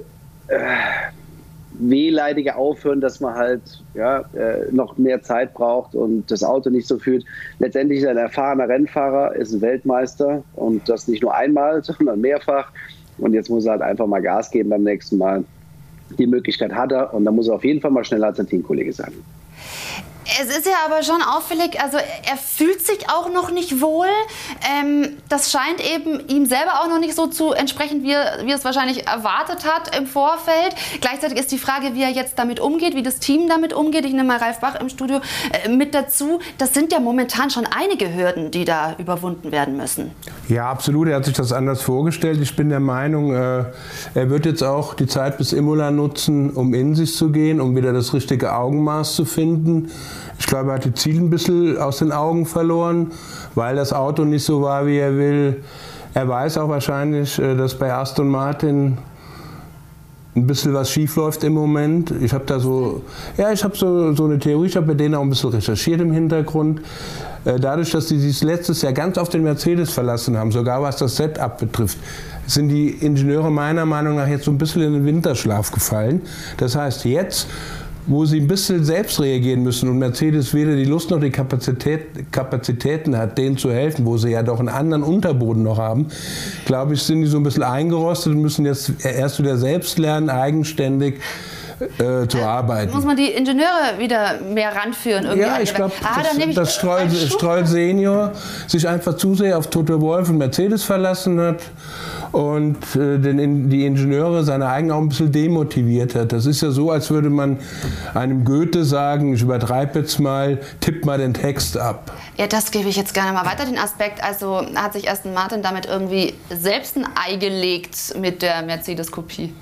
wehleidige aufhören, dass man halt noch mehr Zeit braucht und das Auto nicht so fühlt. Letztendlich ist er ein erfahrener Rennfahrer, ist ein Weltmeister und das nicht nur einmal, sondern mehrfach. Und jetzt muss er halt einfach mal Gas geben beim nächsten Mal. Die Möglichkeit hat er und dann muss er auf jeden Fall mal schneller als sein Teamkollege sein. Es ist ja aber schon auffällig, also er fühlt sich auch noch nicht wohl. Das scheint eben ihm selber auch noch nicht so zu entsprechen, wie er es wahrscheinlich erwartet hat im Vorfeld. Gleichzeitig ist die Frage, wie er jetzt damit umgeht, wie das Team damit umgeht. Ich nehme mal Ralf Bach im Studio mit dazu. Das sind ja momentan schon einige Hürden, die da überwunden werden müssen. Ja, absolut. Er hat sich das anders vorgestellt. Ich bin der Meinung, er wird jetzt auch die Zeit bis Imola nutzen, um in sich zu gehen, um wieder das richtige Augenmaß zu finden. Ich glaube, er hat die Ziele ein bisschen aus den Augen verloren, weil das Auto nicht so war, wie er will. Er weiß auch wahrscheinlich, dass bei Aston Martin ein bisschen was schief läuft im Moment. Ich habe da so eine Theorie, ich habe bei denen auch ein bisschen recherchiert im Hintergrund. Dadurch, dass sie sich letztes Jahr ganz auf den Mercedes verlassen haben, sogar was das Setup betrifft, sind die Ingenieure meiner Meinung nach jetzt so ein bisschen in den Winterschlaf gefallen. Das heißt, jetzt, wo sie ein bisschen selbst reagieren müssen und Mercedes weder die Lust noch die Kapazitäten hat, denen zu helfen, wo sie ja doch einen anderen Unterboden noch haben, glaube ich, sind die so ein bisschen eingerostet und müssen jetzt erst wieder selbst lernen, eigenständig zu arbeiten. Muss man die Ingenieure wieder mehr ranführen? Irgendwie ja, ich glaube, dass Stroll Senior sich einfach zu sehr auf Toto Wolff und Mercedes verlassen hat und die Ingenieure seine eigenen auch ein bisschen demotiviert hat. Das ist ja so, als würde man einem Goethe sagen, ich übertreibe jetzt mal, tipp mal den Text ab. Ja, das gebe ich jetzt gerne mal weiter, den Aspekt. Also hat sich Aston Martin damit irgendwie selbst ein Ei gelegt mit der Mercedes-Kopie?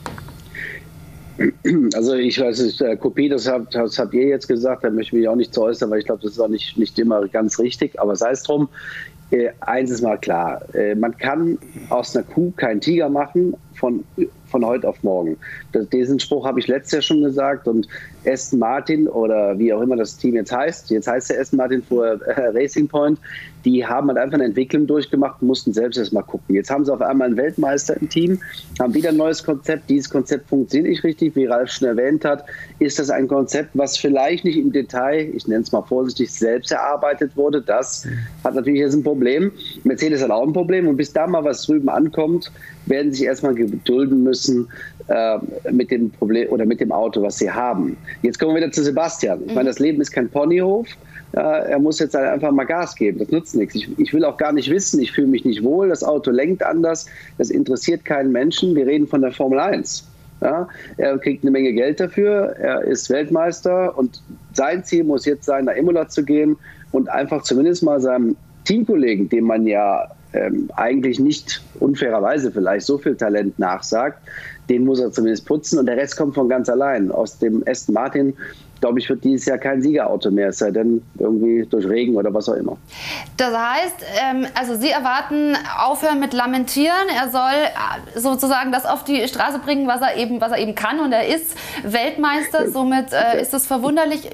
Also ich weiß nicht, Kopie, das habt ihr jetzt gesagt, da möchte ich mich auch nicht zu äußern, weil ich glaube, das ist auch nicht immer ganz richtig, aber sei es drum. Eins ist mal klar, man kann aus einer Kuh keinen Tiger machen von heute auf morgen. Diesen Spruch habe ich letztes Jahr schon gesagt und Aston Martin oder wie auch immer das Team jetzt heißt der Aston Martin vor Racing Point, die haben halt einfach eine Entwicklung durchgemacht und mussten selbst erst mal gucken. Jetzt haben sie auf einmal einen Weltmeister im Team, haben wieder ein neues Konzept. Dieses Konzept funktioniert nicht richtig, wie Ralf schon erwähnt hat. Ist das ein Konzept, was vielleicht nicht im Detail, ich nenne es mal vorsichtig, selbst erarbeitet wurde? Das hat natürlich jetzt ein Problem. Mercedes hat auch ein Problem und bis da mal was drüben ankommt, werden sich erstmal gedulden müssen mit dem Problem oder mit dem Auto, was sie haben. Jetzt kommen wir wieder zu Sebastian. Ich meine, das Leben ist kein Ponyhof. Er muss jetzt einfach mal Gas geben. Das nützt nichts. Ich will auch gar nicht wissen, ich fühle mich nicht wohl, das Auto lenkt anders. Das interessiert keinen Menschen. Wir reden von der Formel 1. Ja, er kriegt eine Menge Geld dafür, er ist Weltmeister und sein Ziel muss jetzt sein, nach Imola zu gehen und einfach zumindest mal seinem Teamkollegen, dem man ja eigentlich nicht unfairerweise vielleicht so viel Talent nachsagt, den muss er zumindest putzen und der Rest kommt von ganz allein. Aus dem Aston Martin, glaube ich, wird dieses Jahr kein Siegerauto mehr, es sei denn irgendwie durch Regen oder was auch immer. Das heißt, also Sie erwarten aufhören mit Lamentieren. Er soll sozusagen das auf die Straße bringen, was er eben kann und er ist Weltmeister. Somit ist es verwunderlich.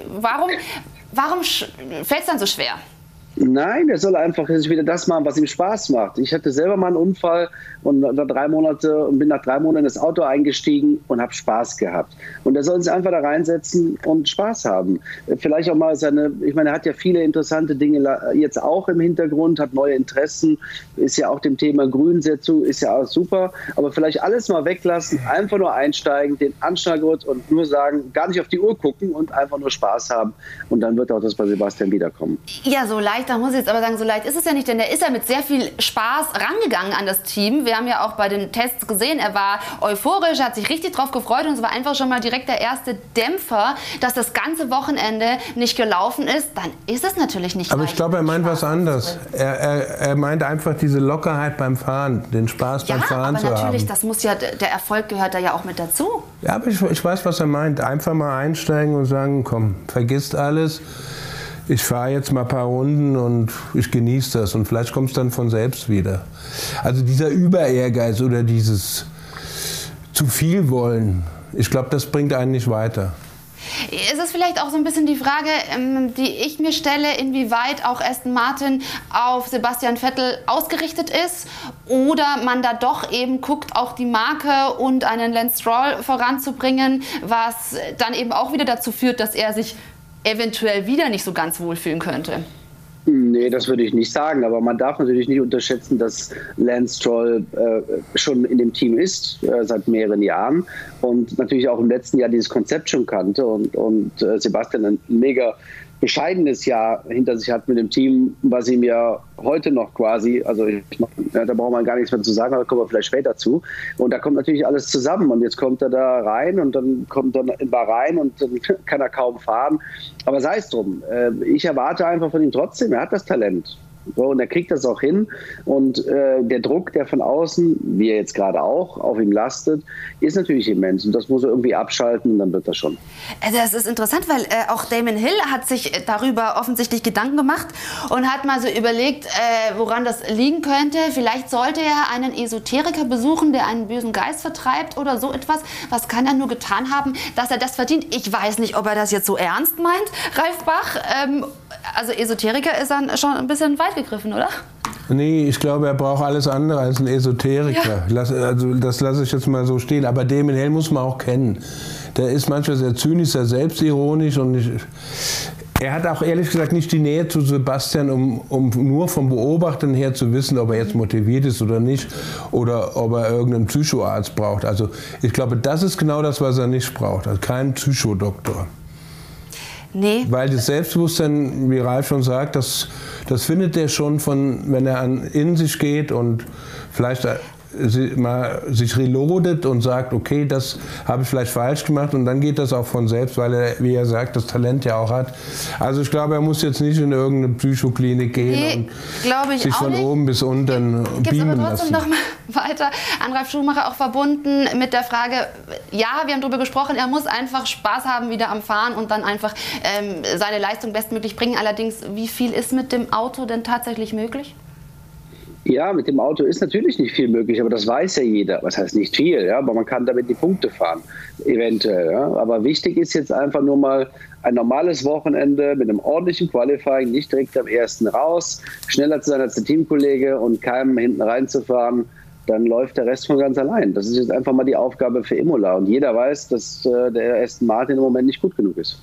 Warum fällt es dann so schwer? Nein, er soll einfach wieder das machen, was ihm Spaß macht. Ich hatte selber mal einen Unfall und bin nach 3 Monaten in das Auto eingestiegen und habe Spaß gehabt. Und er soll sich einfach da reinsetzen und Spaß haben. Vielleicht auch mal er hat ja viele interessante Dinge jetzt auch im Hintergrund, hat neue Interessen, ist ja auch dem Thema Grün sehr zu, ist ja auch super. Aber vielleicht alles mal weglassen, einfach nur einsteigen, den Anschnallgurt und nur sagen, gar nicht auf die Uhr gucken und einfach nur Spaß haben. Und dann wird auch das bei Sebastian wiederkommen. Ja, so leicht, da muss ich jetzt aber sagen, so leicht ist es ja nicht, denn er ist ja mit sehr viel Spaß rangegangen an das Team. Wir haben ja auch bei den Tests gesehen, er war euphorisch, hat sich richtig drauf gefreut und es war einfach schon mal direkt der erste Dämpfer, dass das ganze Wochenende nicht gelaufen ist. Dann ist es natürlich nicht Aber ich glaube, er meint was anderes. Er meint einfach diese Lockerheit beim Fahren, den Spaß beim Fahren zu haben. Ja, aber natürlich, das muss ja, der Erfolg gehört da ja auch mit dazu. Ja, aber ich weiß, was er meint. Einfach mal einsteigen und sagen, komm, vergisst alles. Ich fahre jetzt mal ein paar Runden und ich genieße das und vielleicht kommt es dann von selbst wieder. Also dieser Überehrgeiz oder dieses zu viel wollen, ich glaube, das bringt einen nicht weiter. Ist es vielleicht auch so ein bisschen die Frage, die ich mir stelle, inwieweit auch Aston Martin auf Sebastian Vettel ausgerichtet ist oder man da doch eben guckt, auch die Marke und einen Lance Stroll voranzubringen, was dann eben auch wieder dazu führt, dass er sich eventuell wieder nicht so ganz wohlfühlen könnte? Nee, das würde ich nicht sagen, aber man darf natürlich nicht unterschätzen, dass Lance Stroll schon in dem Team ist, seit mehreren Jahren und natürlich auch im letzten Jahr dieses Konzept schon kannte und Sebastian ein mega bescheidenes Jahr hinter sich hat mit dem Team, was ihm ja heute noch quasi, also da braucht man gar nichts mehr zu sagen, aber da kommen wir vielleicht später zu. Und da kommt natürlich alles zusammen und jetzt kommt er da rein und dann kommt er in Bahrain und dann kann er kaum fahren. Aber sei es drum, ich erwarte einfach von ihm trotzdem, er hat das Talent. So, und er kriegt das auch hin und der Druck, der von außen, wie er jetzt gerade auch, auf ihm lastet, ist natürlich immens und das muss er irgendwie abschalten und dann wird das schon. Das ist interessant, weil auch Damon Hill hat sich darüber offensichtlich Gedanken gemacht und hat mal so überlegt, woran das liegen könnte. Vielleicht sollte er einen Esoteriker besuchen, der einen bösen Geist vertreibt oder so etwas. Was kann er nur getan haben, dass er das verdient? Ich weiß nicht, ob er das jetzt so ernst meint, Ralf Bach. Also Esoteriker ist dann schon ein bisschen weit gegriffen, oder? Nee, ich glaube, er braucht alles andere als ein Esoteriker. Ja. Das lasse ich jetzt mal so stehen. Aber Damon Hill muss man auch kennen. Der ist manchmal sehr zynisch, sehr selbstironisch und er hat auch ehrlich gesagt nicht die Nähe zu Sebastian, um nur vom Beobachten her zu wissen, ob er jetzt motiviert ist oder nicht oder ob er irgendeinen Psychoarzt braucht. Also ich glaube, das ist genau das, was er nicht braucht. Also kein Psychodoktor. Nee. Weil das Selbstbewusstsein, wie Ralf schon sagt, das findet er schon wenn er in sich geht und vielleicht sich reloadet und sagt, okay, das habe ich vielleicht falsch gemacht, und dann geht das auch von selbst, weil er, wie er sagt, das Talent ja auch hat. Also ich glaube, er muss jetzt nicht in irgendeine Psychoklinik gehen und sich von oben bis unten beamen lassen. Trotzdem noch mal weiter an Ralf Schumacher, auch verbunden mit der Frage, ja, wir haben darüber gesprochen, er muss einfach Spaß haben wieder am Fahren und dann einfach seine Leistung bestmöglich bringen. Allerdings, wie viel ist mit dem Auto denn tatsächlich möglich? Ja, mit dem Auto ist natürlich nicht viel möglich, aber das weiß ja jeder. Was heißt nicht viel, ja? Aber man kann damit die Punkte fahren, eventuell. Ja? Aber wichtig ist jetzt einfach nur mal ein normales Wochenende mit einem ordentlichen Qualifying, nicht direkt am ersten raus, schneller zu sein als der Teamkollege und keinem hinten reinzufahren. Dann läuft der Rest von ganz allein. Das ist jetzt einfach mal die Aufgabe für Imola. Und jeder weiß, dass der Aston Martin im Moment nicht gut genug ist.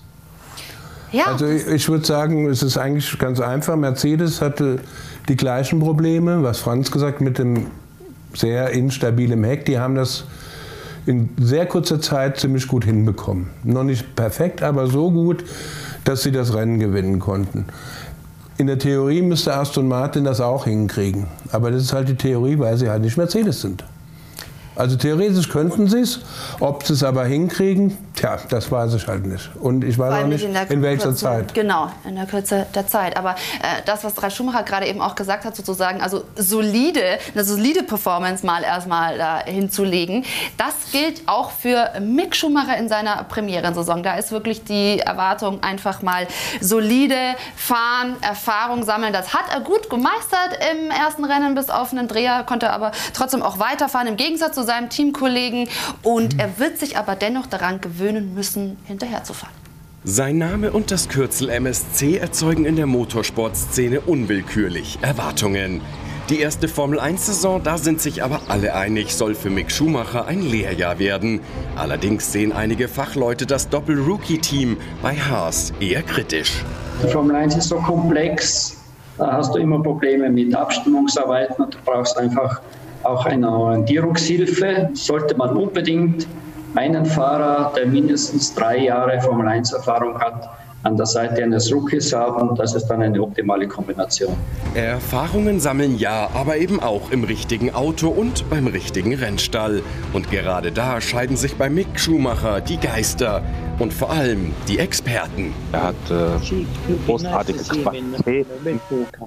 Ja. Also ich würde sagen, es ist eigentlich ganz einfach. Mercedes hatte die gleichen Probleme, was Franz gesagt, mit dem sehr instabilen Heck. Die haben das in sehr kurzer Zeit ziemlich gut hinbekommen. Noch nicht perfekt, aber so gut, dass sie das Rennen gewinnen konnten. In der Theorie müsste Aston Martin das auch hinkriegen. Aber das ist halt die Theorie, weil sie halt nicht Mercedes sind. Also theoretisch könnten sie es, ob sie es aber hinkriegen, tja, das weiß ich halt nicht. Und ich weiß auch nicht, in welcher Zeit. Genau, in der Kürze der Zeit. Aber das, was Ralf Schumacher gerade eben auch gesagt hat, sozusagen, also eine solide Performance mal erstmal da hinzulegen, das gilt auch für Mick Schumacher in seiner Premierensaison. Da ist wirklich die Erwartung, einfach mal solide fahren, Erfahrung sammeln. Das hat er gut gemeistert im ersten Rennen, bis auf einen Dreher, konnte aber trotzdem auch weiterfahren, im Gegensatz zu seinem Teamkollegen, und er wird sich aber dennoch daran gewöhnen müssen, hinterherzufahren. Sein Name und das Kürzel MSC erzeugen in der Motorsportszene unwillkürlich Erwartungen. Die erste Formel-1-Saison, da sind sich aber alle einig, soll für Mick Schumacher ein Lehrjahr werden. Allerdings sehen einige Fachleute das Doppel-Rookie-Team bei Haas eher kritisch. Die Formel 1 ist so komplex, da hast du immer Probleme mit Abstimmungsarbeiten und du brauchst einfach auch eine Orientierungshilfe. Sollte man unbedingt einen Fahrer, der mindestens 3 Jahre Formel-1-Erfahrung hat, an der Seite eines Rookies haben. Das ist dann eine optimale Kombination. Erfahrungen sammeln ja, aber eben auch im richtigen Auto und beim richtigen Rennstall. Und gerade da scheiden sich bei Mick Schumacher die Geister und vor allem die Experten. Er hat großartige Qualitäten,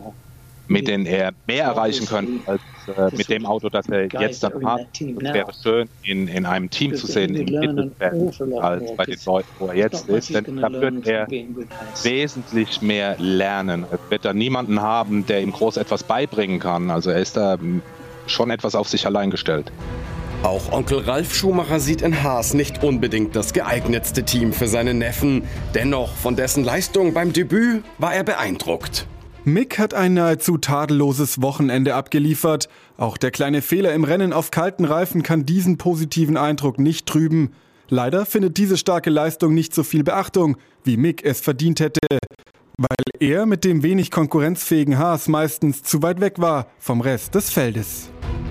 mit denen er mehr erreichen könnte als mit dem Auto, das er jetzt dann hat. Es wäre schön, ihn in einem Team zu sehen, im Mittelfeld, als bei den Leuten, wo er jetzt ist. Denn da wird er wesentlich mehr lernen. Er wird da niemanden haben, der ihm groß etwas beibringen kann. Also er ist da schon etwas auf sich allein gestellt. Auch Onkel Ralf Schumacher sieht in Haas nicht unbedingt das geeignetste Team für seinen Neffen. Dennoch, von dessen Leistung beim Debüt war er beeindruckt. Mick hat ein nahezu tadelloses Wochenende abgeliefert. Auch der kleine Fehler im Rennen auf kalten Reifen kann diesen positiven Eindruck nicht trüben. Leider findet diese starke Leistung nicht so viel Beachtung, wie Mick es verdient hätte, weil er mit dem wenig konkurrenzfähigen Haas meistens zu weit weg war vom Rest des Feldes.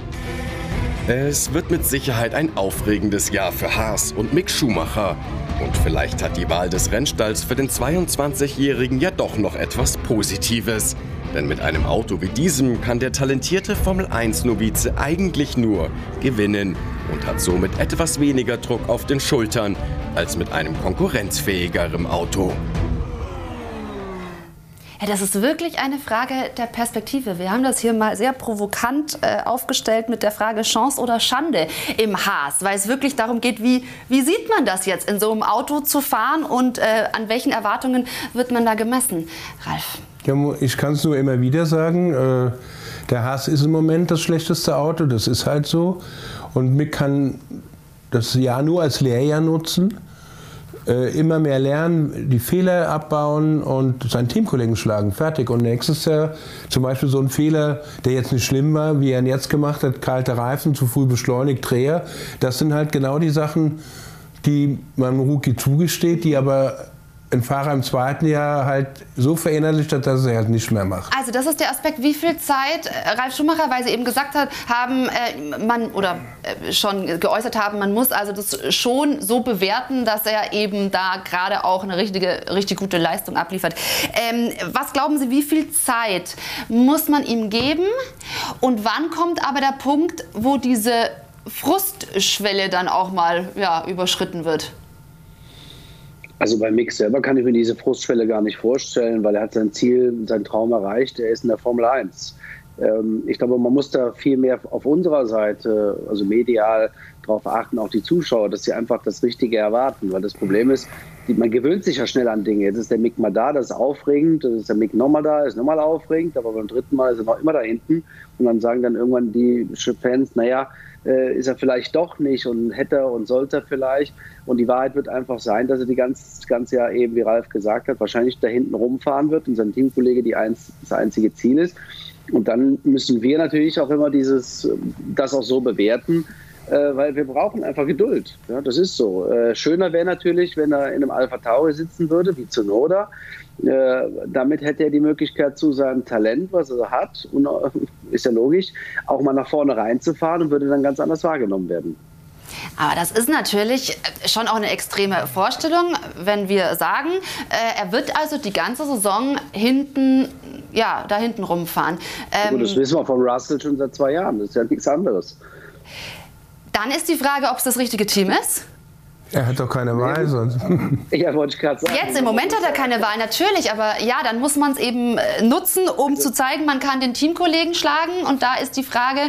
Es wird mit Sicherheit ein aufregendes Jahr für Haas und Mick Schumacher. Und vielleicht hat die Wahl des Rennstalls für den 22-Jährigen ja doch noch etwas Positives. Denn mit einem Auto wie diesem kann der talentierte Formel-1-Novize eigentlich nur gewinnen und hat somit etwas weniger Druck auf den Schultern als mit einem konkurrenzfähigeren Auto. Ja, das ist wirklich eine Frage der Perspektive. Wir haben das hier mal sehr provokant aufgestellt mit der Frage Chance oder Schande im Haas, weil es wirklich darum geht, wie sieht man das jetzt, in so einem Auto zu fahren und an welchen Erwartungen wird man da gemessen? Ralf? Ja, ich kann es nur immer wieder sagen, der Haas ist im Moment das schlechteste Auto, das ist halt so. Und Mick kann das Jahr nur als Lehrjahr nutzen. Immer mehr lernen, die Fehler abbauen und seinen Teamkollegen schlagen. Fertig. Und nächstes Jahr zum Beispiel so ein Fehler, der jetzt nicht schlimm war, wie er ihn jetzt gemacht hat, kalte Reifen, zu früh beschleunigt, Dreher. Das sind halt genau die Sachen, die man einem Rookie zugesteht, die aber ein Fahrer im zweiten Jahr halt so verinnerlicht hat, dass er es halt nicht mehr macht. Also das ist der Aspekt, wie viel Zeit Ralf Schumacher, weil Sie eben gesagt haben, schon geäußert haben, man muss also das schon so bewerten, dass er eben da gerade auch eine richtig gute Leistung abliefert. Was glauben Sie, wie viel Zeit muss man ihm geben und wann kommt aber der Punkt, wo diese Frustschwelle dann auch mal überschritten wird? Also bei Mick selber kann ich mir diese Frustschwelle gar nicht vorstellen, weil er hat sein Ziel, seinen Traum erreicht. Er ist in der Formel 1. Ich glaube, man muss da viel mehr auf unserer Seite, also medial, darauf achten, auch die Zuschauer, dass sie einfach das Richtige erwarten. Weil das Problem ist, man gewöhnt sich ja schnell an Dinge. Jetzt ist der Mick mal da, das ist aufregend. Dann ist der Mick nochmal da, ist nochmal aufregend. Aber beim dritten Mal ist er noch immer da hinten. Und dann sagen dann irgendwann die Fans, naja, ist er vielleicht doch nicht und hätte er und sollte er vielleicht. Und die Wahrheit wird einfach sein, dass er das ganze Jahr eben, wie Ralf gesagt hat, wahrscheinlich da hinten rumfahren wird und sein Teamkollege das einzige Ziel ist. Und dann müssen wir natürlich auch immer das auch so bewerten, weil wir brauchen einfach Geduld. Ja, das ist so. Schöner wäre natürlich, wenn er in einem Alpha Tauri sitzen würde, wie Tsunoda. Damit hätte er die Möglichkeit, zu seinem Talent, was er hat, und ist ja logisch, auch mal nach vorne reinzufahren und würde dann ganz anders wahrgenommen werden. Aber das ist natürlich schon auch eine extreme Vorstellung, wenn wir sagen, er wird also die ganze Saison da hinten rumfahren. Gut, das wissen wir von Russell schon seit 2 Jahren, das ist ja nichts anderes. Dann ist die Frage, ob es das richtige Team ist. Er hat doch keine Wahl sonst. Ja, wollte ich gerade sagen. Jetzt im Moment hat er keine Wahl, natürlich, aber ja, dann muss man es eben nutzen, um zu zeigen, man kann den Teamkollegen schlagen. Und da ist die Frage,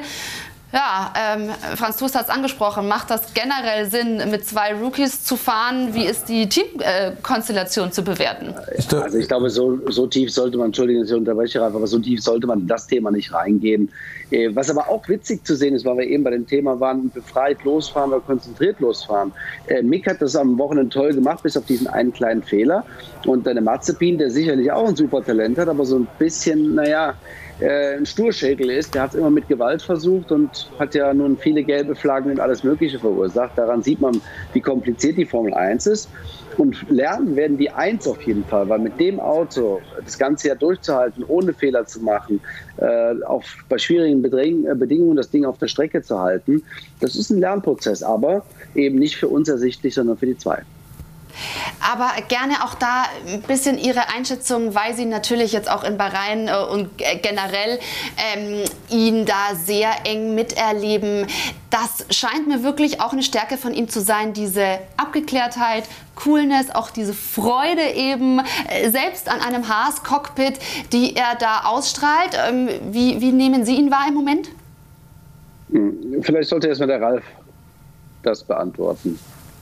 Franz Toast hat es angesprochen, macht das generell Sinn, mit 2 Rookies zu fahren? Wie ist die Teamkonstellation zu bewerten? Also ich glaube, so tief sollte man, Entschuldigung, dass ich unterbreche, aber so tief sollte man in das Thema nicht reingehen. Was aber auch witzig zu sehen ist, weil wir eben bei dem Thema waren, befreit losfahren oder konzentriert losfahren. Mick hat das am Wochenende toll gemacht, bis auf diesen einen kleinen Fehler. Und der Mazepin, der sicherlich auch ein super Talent hat, aber so ein bisschen, ein Sturschädel ist, der hat es immer mit Gewalt versucht und hat ja nun viele gelbe Flaggen und alles Mögliche verursacht. Daran sieht man, wie kompliziert die Formel 1 ist. Und lernen werden die 1 auf jeden Fall, weil mit dem Auto das ganze Jahr durchzuhalten, ohne Fehler zu machen, bei schwierigen Bedingungen das Ding auf der Strecke zu halten, das ist ein Lernprozess, aber eben nicht für uns ersichtlich, sondern für die 2. Aber gerne auch da ein bisschen Ihre Einschätzung, weil Sie natürlich jetzt auch in Bahrain und generell ihn da sehr eng miterleben. Das scheint mir wirklich auch eine Stärke von ihm zu sein, diese Abgeklärtheit, Coolness, auch diese Freude eben, selbst an einem Haas-Cockpit, die er da ausstrahlt. Wie nehmen Sie ihn wahr im Moment? Vielleicht sollte erstmal der Ralf das beantworten.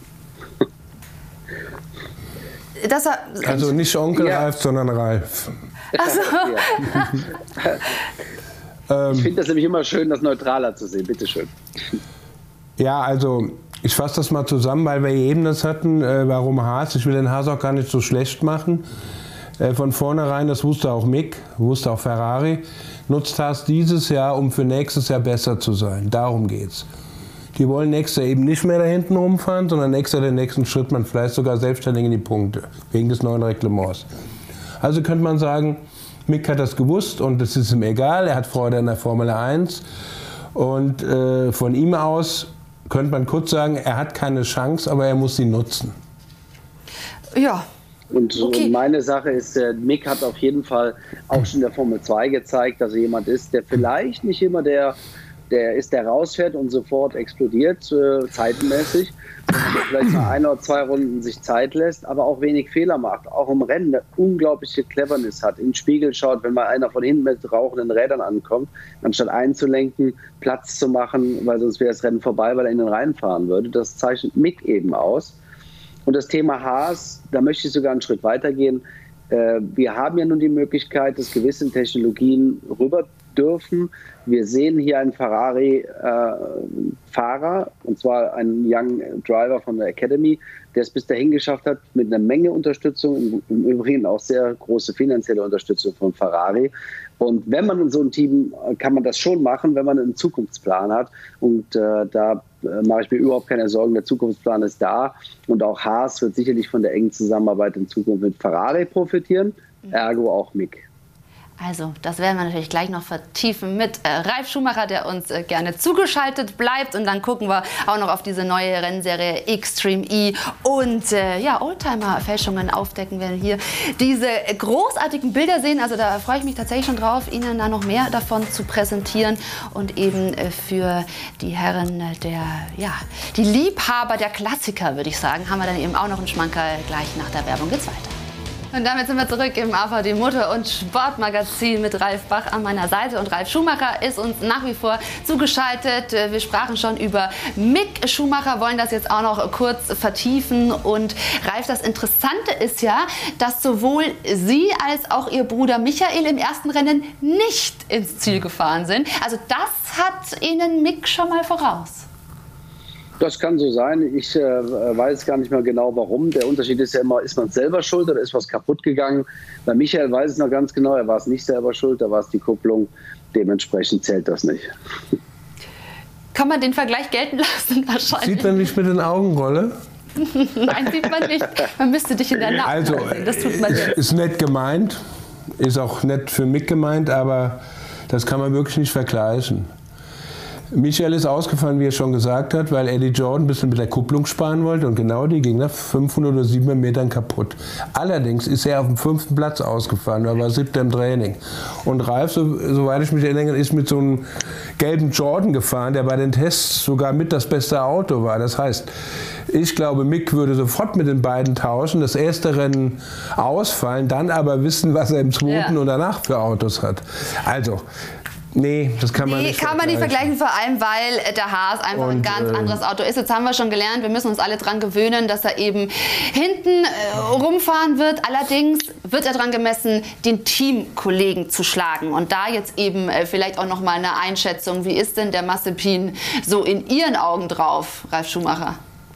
Also nicht Onkel Ralf, sondern Ralf. Also. Ich finde das nämlich immer schön, das neutraler zu sehen. Bitte schön. Ja, also ich fasse das mal zusammen, weil wir eben das hatten, warum Haas. Ich will den Haas auch gar nicht so schlecht machen. Von vornherein, das wusste auch Mick, wusste auch Ferrari, nutzt Haas dieses Jahr, um für nächstes Jahr besser zu sein. Darum geht's. Die wollen nächstes Jahr eben nicht mehr da hinten rumfahren, sondern nächstes Jahr den nächsten Schritt, man vielleicht sogar selbstständig in die Punkte, wegen des neuen Reglements. Also könnte man sagen, Mick hat das gewusst und es ist ihm egal, er hat Freude an der Formel 1. Und von ihm aus könnte man kurz sagen, er hat keine Chance, aber er muss sie nutzen. Ja. Und meine Sache ist, Mick hat auf jeden Fall auch schon in der Formel 2 gezeigt, dass er jemand ist, der vielleicht nicht immer der ist, der rausfährt und sofort explodiert, zeitenmäßig, vielleicht mal 1 oder 2 Runden sich Zeit lässt, aber auch wenig Fehler macht, auch im Rennen eine unglaubliche Cleverness hat, in den Spiegel schaut, wenn mal einer von hinten mit rauchenden Rädern ankommt, anstatt einzulenken, Platz zu machen, weil sonst wäre das Rennen vorbei, weil er in den reinfahren würde. Das zeichnet Mick eben aus. Und das Thema Haas, da möchte ich sogar einen Schritt weiter gehen. Wir haben ja nun die Möglichkeit, dass gewisse Technologien rüber dürfen. Wir sehen hier einen Ferrari-Fahrer, und zwar einen Young Driver von der Academy, der es bis dahin geschafft hat, mit einer Menge Unterstützung, im Übrigen auch sehr große finanzielle Unterstützung von Ferrari. Und wenn man in so einem Team, kann man das schon machen, wenn man einen Zukunftsplan hat. Und da mache ich mir überhaupt keine Sorgen. Der Zukunftsplan ist da. Und auch Haas wird sicherlich von der engen Zusammenarbeit in Zukunft mit Ferrari profitieren, ergo auch Mick. Also, das werden wir natürlich gleich noch vertiefen mit Ralf Schumacher, der uns gerne zugeschaltet bleibt. Und dann gucken wir auch noch auf diese neue Rennserie Extreme E und Oldtimer-Fälschungen aufdecken werden hier. Diese großartigen Bilder sehen, also da freue ich mich tatsächlich schon drauf, Ihnen da noch mehr davon zu präsentieren. Und eben für die Herren die Liebhaber der Klassiker, würde ich sagen, haben wir dann eben auch noch einen Schmankerl. Gleich nach der Werbung geht's weiter. Und damit sind wir zurück im AVD Motor- und Sportmagazin mit Ralf Bach an meiner Seite. Und Ralf Schumacher ist uns nach wie vor zugeschaltet. Wir sprachen schon über Mick Schumacher, wollen das jetzt auch noch kurz vertiefen. Und Ralf, das Interessante ist ja, dass sowohl Sie als auch Ihr Bruder Michael im ersten Rennen nicht ins Ziel gefahren sind. Also das hat Ihnen Mick schon mal voraus. Das kann so sein. Ich weiß gar nicht mehr genau, warum. Der Unterschied ist ja immer, ist man selber schuld oder ist was kaputt gegangen? Bei Michael weiß es noch ganz genau, er war es nicht selber schuld, da war es die Kupplung. Dementsprechend zählt das nicht. Kann man den Vergleich gelten lassen wahrscheinlich? Sieht man nicht mit den Augenrolle? Nein, sieht man nicht. Man müsste dich in der Nase sehen. Das tut man jetzt. Ist nett gemeint, ist auch nett für Mick gemeint, aber das kann man wirklich nicht vergleichen. Michael ist ausgefallen, wie er schon gesagt hat, weil Eddie Jordan ein bisschen mit der Kupplung sparen wollte und genau die ging nach 500 oder 700 Metern kaputt. Allerdings ist er auf dem 5. Platz ausgefallen, er war 7. im Training. Und Ralf, soweit ich mich erinnere, ist mit so einem gelben Jordan gefahren, der bei den Tests sogar mit das beste Auto war. Das heißt, ich glaube, Mick würde sofort mit den beiden tauschen, das erste Rennen ausfallen, dann aber wissen, was er im zweiten und danach für Autos hat. Also, nee, das kann man nicht vergleichen, vor allem weil der Haas einfach ein ganz anderes Auto ist. Jetzt haben wir schon gelernt, wir müssen uns alle dran gewöhnen, dass er eben hinten rumfahren wird. Allerdings wird er dran gemessen, den Teamkollegen zu schlagen. Und da jetzt eben vielleicht auch noch mal eine Einschätzung. Wie ist denn der Mazepin so in Ihren Augen drauf, Ralf Schumacher?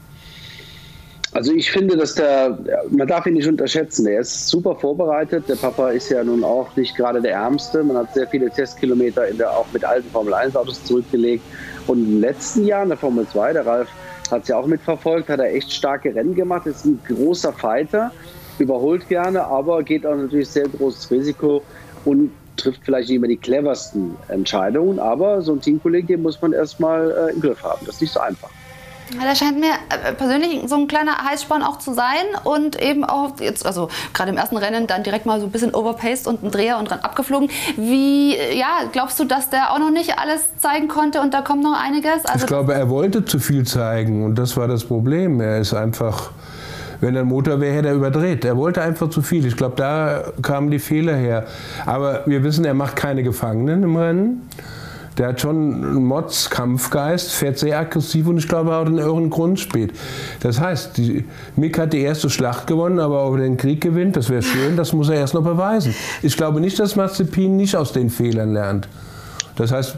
Also ich finde, dass man darf ihn nicht unterschätzen. Er ist super vorbereitet. Der Papa ist ja nun auch nicht gerade der Ärmste. Man hat sehr viele Testkilometer auch mit alten Formel-1-Autos zurückgelegt. Und in den letzten Jahren der Formel 2, der Ralf hat es ja auch mitverfolgt, hat er echt starke Rennen gemacht. Ist ein großer Fighter, überholt gerne, aber geht auch natürlich sehr großes Risiko und trifft vielleicht nicht immer die cleversten Entscheidungen. Aber so ein Teamkollege, den muss man erstmal im Griff haben. Das ist nicht so einfach. Da scheint mir persönlich so ein kleiner Heißsporn auch zu sein und eben auch jetzt, also gerade im ersten Rennen dann direkt mal so ein bisschen overpaced und ein Dreher und dran abgeflogen. Wie, glaubst du, dass der auch noch nicht alles zeigen konnte und da kommt noch einiges? Also ich glaube, er wollte zu viel zeigen und das war das Problem. Er ist einfach, wenn er ein Motor wäre, hätte er überdreht. Er wollte einfach zu viel. Ich glaube, da kamen die Fehler her. Aber wir wissen, er macht keine Gefangenen im Rennen. Der hat schon einen Mods-Kampfgeist, fährt sehr aggressiv und ich glaube auch den irren Grundspeed. Das heißt, Mick hat die erste Schlacht gewonnen, aber ob er den Krieg gewinnt, das wäre schön, das muss er erst noch beweisen. Ich glaube nicht, dass Mazepin nicht aus den Fehlern lernt. Das heißt,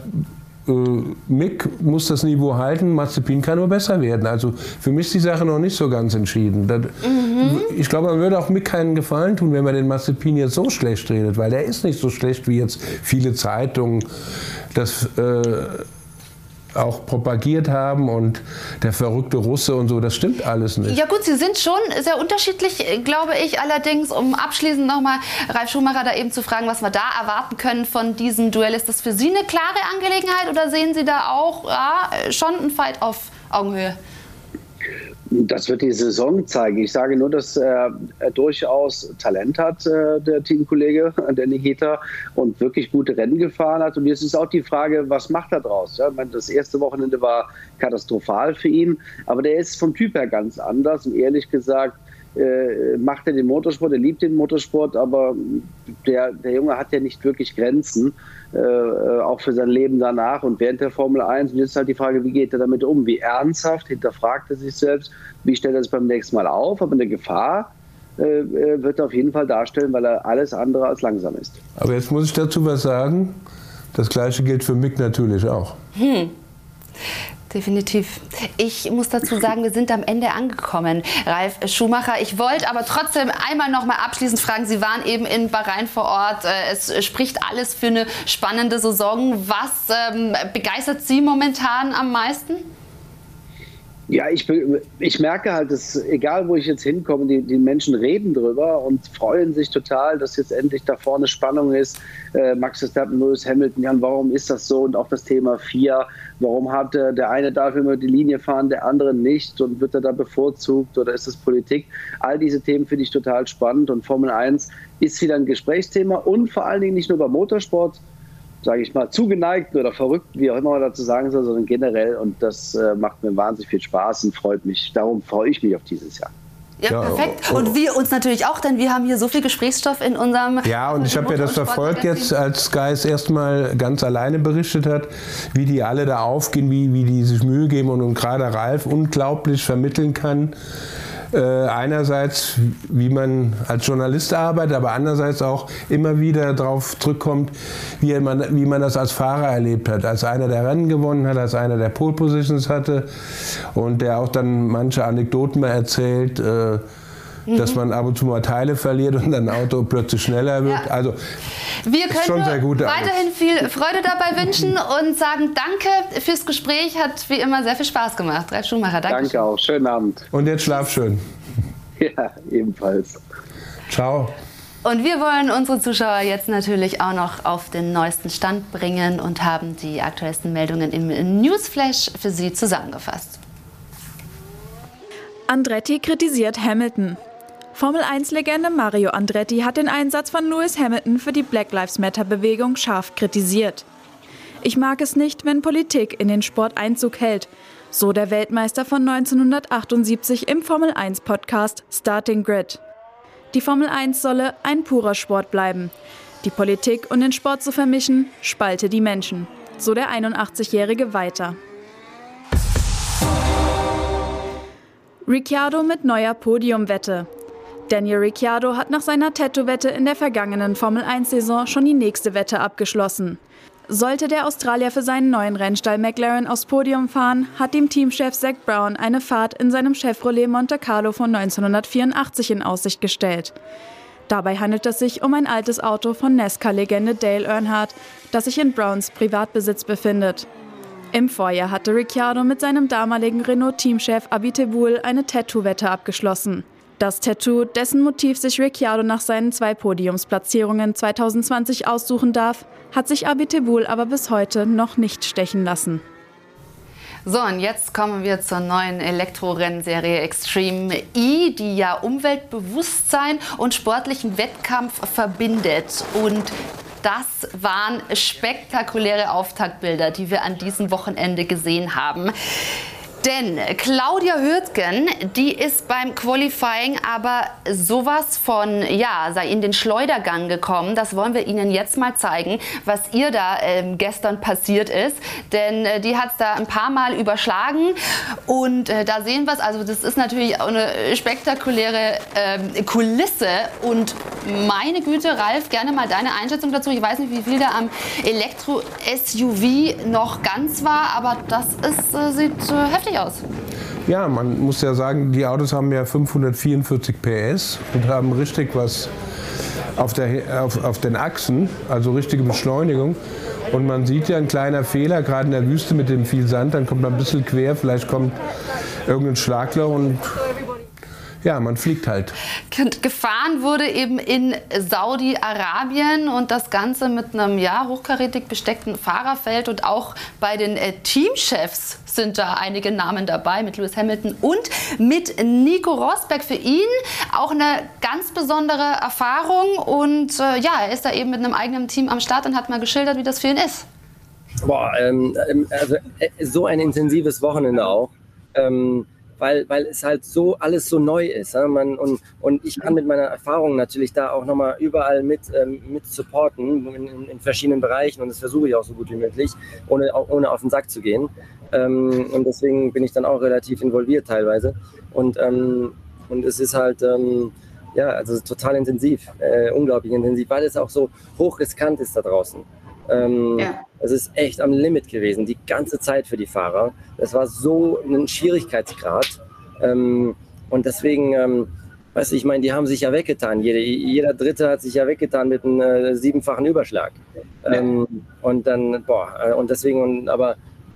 Mick muss das Niveau halten, Mazepin kann nur besser werden. Also für mich ist die Sache noch nicht so ganz entschieden. Ich glaube, man würde auch Mick keinen Gefallen tun, wenn man den Mazepin jetzt so schlecht redet, weil der ist nicht so schlecht, wie jetzt viele Zeitungen das auch propagiert haben und der verrückte Russe und so, das stimmt alles nicht. Ja gut, Sie sind schon sehr unterschiedlich, glaube ich. Allerdings, um abschließend nochmal Ralf Schumacher da eben zu fragen, was wir da erwarten können von diesem Duell. Ist das für Sie eine klare Angelegenheit oder sehen Sie da auch schon einen Fight auf Augenhöhe? Das wird die Saison zeigen. Ich sage nur, dass er durchaus Talent hat, der Teamkollege, der Nikita, und wirklich gute Rennen gefahren hat. Und jetzt ist auch die Frage, was macht er draus? Ja, ich meine, das erste Wochenende war katastrophal für ihn, aber der ist vom Typ her ganz anders. Und ehrlich gesagt, macht er den Motorsport, er liebt den Motorsport, aber der Junge hat ja nicht wirklich Grenzen, auch für sein Leben danach und während der Formel 1. Und jetzt ist halt die Frage, wie geht er damit um? Wie ernsthaft hinterfragt er sich selbst? Wie stellt er es beim nächsten Mal auf? Aber eine Gefahr wird er auf jeden Fall darstellen, weil er alles andere als langsam ist. Aber jetzt muss ich dazu was sagen. Das Gleiche gilt für Mick natürlich auch. Definitiv. Ich muss dazu sagen, wir sind am Ende angekommen. Ralf Schumacher, ich wollte aber trotzdem einmal noch mal abschließend fragen, Sie waren eben in Bahrain vor Ort. Es spricht alles für eine spannende Saison. Was begeistert Sie momentan am meisten? Ja, ich merke halt, dass egal wo ich jetzt hinkomme, die Menschen reden drüber und freuen sich total, dass jetzt endlich da vorne Spannung ist. Max Verstappen, Lewis Hamilton, Jan, warum ist das so? Und auch das Thema FIA, warum hat der eine darf immer die Linie fahren, der andere nicht und wird er da bevorzugt oder ist das Politik? All diese Themen finde ich total spannend und Formel 1 ist wieder ein Gesprächsthema und vor allen Dingen nicht nur beim Motorsport, sage ich mal, zugeneigten oder verrückten, wie auch immer man dazu sagen soll, sondern generell. Und das macht mir wahnsinnig viel Spaß und freut mich. Darum freue ich mich auf dieses Jahr. Ja, perfekt. Und wir uns natürlich auch, denn wir haben hier so viel Gesprächsstoff in unserem... Ja, und ich habe ja das verfolgt jetzt, als Sky es erstmal ganz alleine berichtet hat, wie die alle da aufgehen, wie die sich Mühe geben und gerade Ralf unglaublich vermitteln kann. Einerseits, wie man als Journalist arbeitet, aber andererseits auch immer wieder darauf zurückkommt, wie man das als Fahrer erlebt hat. Als einer, der Rennen gewonnen hat, als einer, der Pole Positions hatte und der auch dann manche Anekdoten mal erzählt, dass man ab und zu mal Teile verliert und dann ein Auto plötzlich schneller wird. Ja. Also wir können weiterhin viel Freude dabei wünschen und sagen danke fürs Gespräch. Hat wie immer sehr viel Spaß gemacht. Ralf Schumacher, danke auch. Schönen Abend. Und jetzt schlaf schön. Ja, ebenfalls. Ciao. Und wir wollen unsere Zuschauer jetzt natürlich auch noch auf den neuesten Stand bringen und haben die aktuellsten Meldungen im Newsflash für Sie zusammengefasst. Andretti kritisiert Hamilton. Formel-1-Legende Mario Andretti hat den Einsatz von Lewis Hamilton für die Black Lives Matter-Bewegung scharf kritisiert. Ich mag es nicht, wenn Politik in den Sport Einzug hält, so der Weltmeister von 1978 im Formel-1-Podcast Starting Grid. Die Formel 1 solle ein purer Sport bleiben. Die Politik und den Sport zu vermischen, spalte die Menschen, so der 81-Jährige weiter. Ricciardo mit neuer Podiumwette. Daniel Ricciardo hat nach seiner Tattoo-Wette in der vergangenen Formel-1-Saison schon die nächste Wette abgeschlossen. Sollte der Australier für seinen neuen Rennstall McLaren aufs Podium fahren, hat ihm Teamchef Zak Brown eine Fahrt in seinem Chevrolet Monte Carlo von 1984 in Aussicht gestellt. Dabei handelt es sich um ein altes Auto von NASCAR-Legende Dale Earnhardt, das sich in Browns Privatbesitz befindet. Im Vorjahr hatte Ricciardo mit seinem damaligen Renault-Teamchef Abiteboul eine Tattoo-Wette abgeschlossen. Das Tattoo, dessen Motiv sich Ricciardo nach seinen 2 Podiumsplatzierungen 2020 aussuchen darf, hat sich Abiteboul aber bis heute noch nicht stechen lassen. So, und jetzt kommen wir zur neuen Elektrorennserie Extreme E, die ja Umweltbewusstsein und sportlichen Wettkampf verbindet. Und das waren spektakuläre Auftaktbilder, die wir an diesem Wochenende gesehen haben. Denn Claudia Hürtgen, die ist beim Qualifying aber sowas von, sei in den Schleudergang gekommen. Das wollen wir Ihnen jetzt mal zeigen, was ihr da gestern passiert ist. Denn die hat es da ein paar Mal überschlagen und da sehen wir es. Also das ist natürlich auch eine spektakuläre Kulisse. Und meine Güte, Ralf, gerne mal deine Einschätzung dazu. Ich weiß nicht, wie viel da am Elektro-SUV noch ganz war, aber das sieht heftig aus. Ja, man muss ja sagen, die Autos haben ja 544 PS und haben richtig was auf den Achsen, also richtige Beschleunigung. Und man sieht ja, ein kleiner Fehler, gerade in der Wüste mit dem viel Sand, dann kommt man ein bisschen quer, vielleicht kommt irgendein Schlagloch und ja, man fliegt halt. Gefahren wurde eben in Saudi-Arabien und das Ganze mit einem hochkarätig besteckten Fahrerfeld und auch bei den Teamchefs sind da einige Namen dabei, mit Lewis Hamilton und mit Nico Rosberg. Für ihn auch eine ganz besondere Erfahrung und er ist da eben mit einem eigenen Team am Start und hat mal geschildert, wie das für ihn ist. So ein intensives Wochenende auch. Weil es halt so alles so neu ist. Ja? Und ich kann mit meiner Erfahrung natürlich da auch nochmal überall mit supporten in verschiedenen Bereichen und das versuche ich auch so gut wie möglich, ohne auf den Sack zu gehen. Und deswegen bin ich dann auch relativ involviert teilweise. Und es ist halt also total intensiv, unglaublich intensiv, weil es auch so hochriskant ist da draußen. Es ist echt am Limit gewesen, die ganze Zeit für die Fahrer. Das war so ein Schwierigkeitsgrad. Und deswegen, ich meine, die haben sich ja weggetan. Jeder Dritte hat sich ja weggetan mit einem 7-fachen Überschlag. Und dann, aber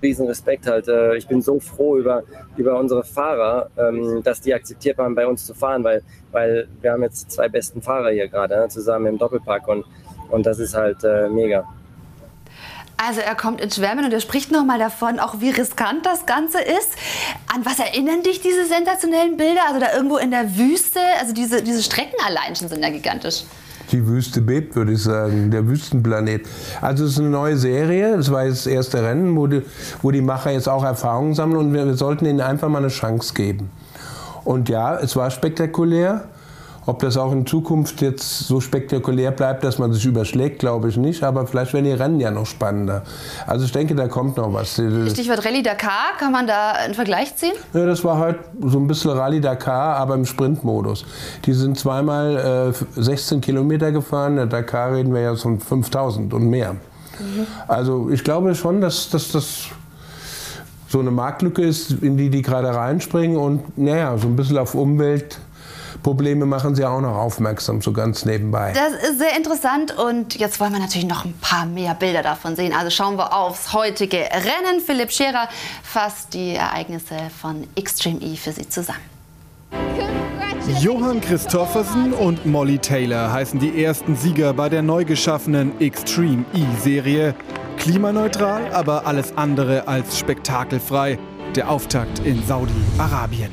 riesen Respekt halt. Ich bin so froh über unsere Fahrer, dass die akzeptiert haben, bei uns zu fahren, weil wir haben jetzt 2 besten Fahrer hier gerade zusammen im Doppelpack und das ist halt mega. Also er kommt ins Schwärmen und er spricht nochmal davon, auch wie riskant das Ganze ist. An was erinnern dich diese sensationellen Bilder? Also da irgendwo in der Wüste, also diese Strecken allein schon sind ja gigantisch. Die Wüste bebt, würde ich sagen, der Wüstenplanet. Also es ist eine neue Serie, das war jetzt das erste Rennen, wo die Macher jetzt auch Erfahrungen sammeln und wir sollten ihnen einfach mal eine Chance geben. Und ja, es war spektakulär. Ob das auch in Zukunft jetzt so spektakulär bleibt, dass man sich überschlägt, glaube ich nicht. Aber vielleicht werden die Rennen ja noch spannender. Also ich denke, da kommt noch was. Stichwort Rallye Dakar, kann man da einen Vergleich ziehen? Ja, das war halt so ein bisschen Rallye Dakar, aber im Sprintmodus. Die sind zweimal 16 Kilometer gefahren. Der Dakar reden wir ja von 5000 und mehr. Also ich glaube schon, dass das so eine Marktlücke ist, in die gerade reinspringen. Und naja, so ein bisschen auf Umweltprobleme machen sie auch noch aufmerksam, so ganz nebenbei. Das ist sehr interessant und jetzt wollen wir natürlich noch ein paar mehr Bilder davon sehen. Also schauen wir aufs heutige Rennen. Philipp Scherer fasst die Ereignisse von Extreme E für Sie zusammen. Johan Kristoffersen und Molly Taylor heißen die ersten Sieger bei der neu geschaffenen Extreme E-Serie. Klimaneutral, aber alles andere als spektakelfrei. Der Auftakt in Saudi-Arabien.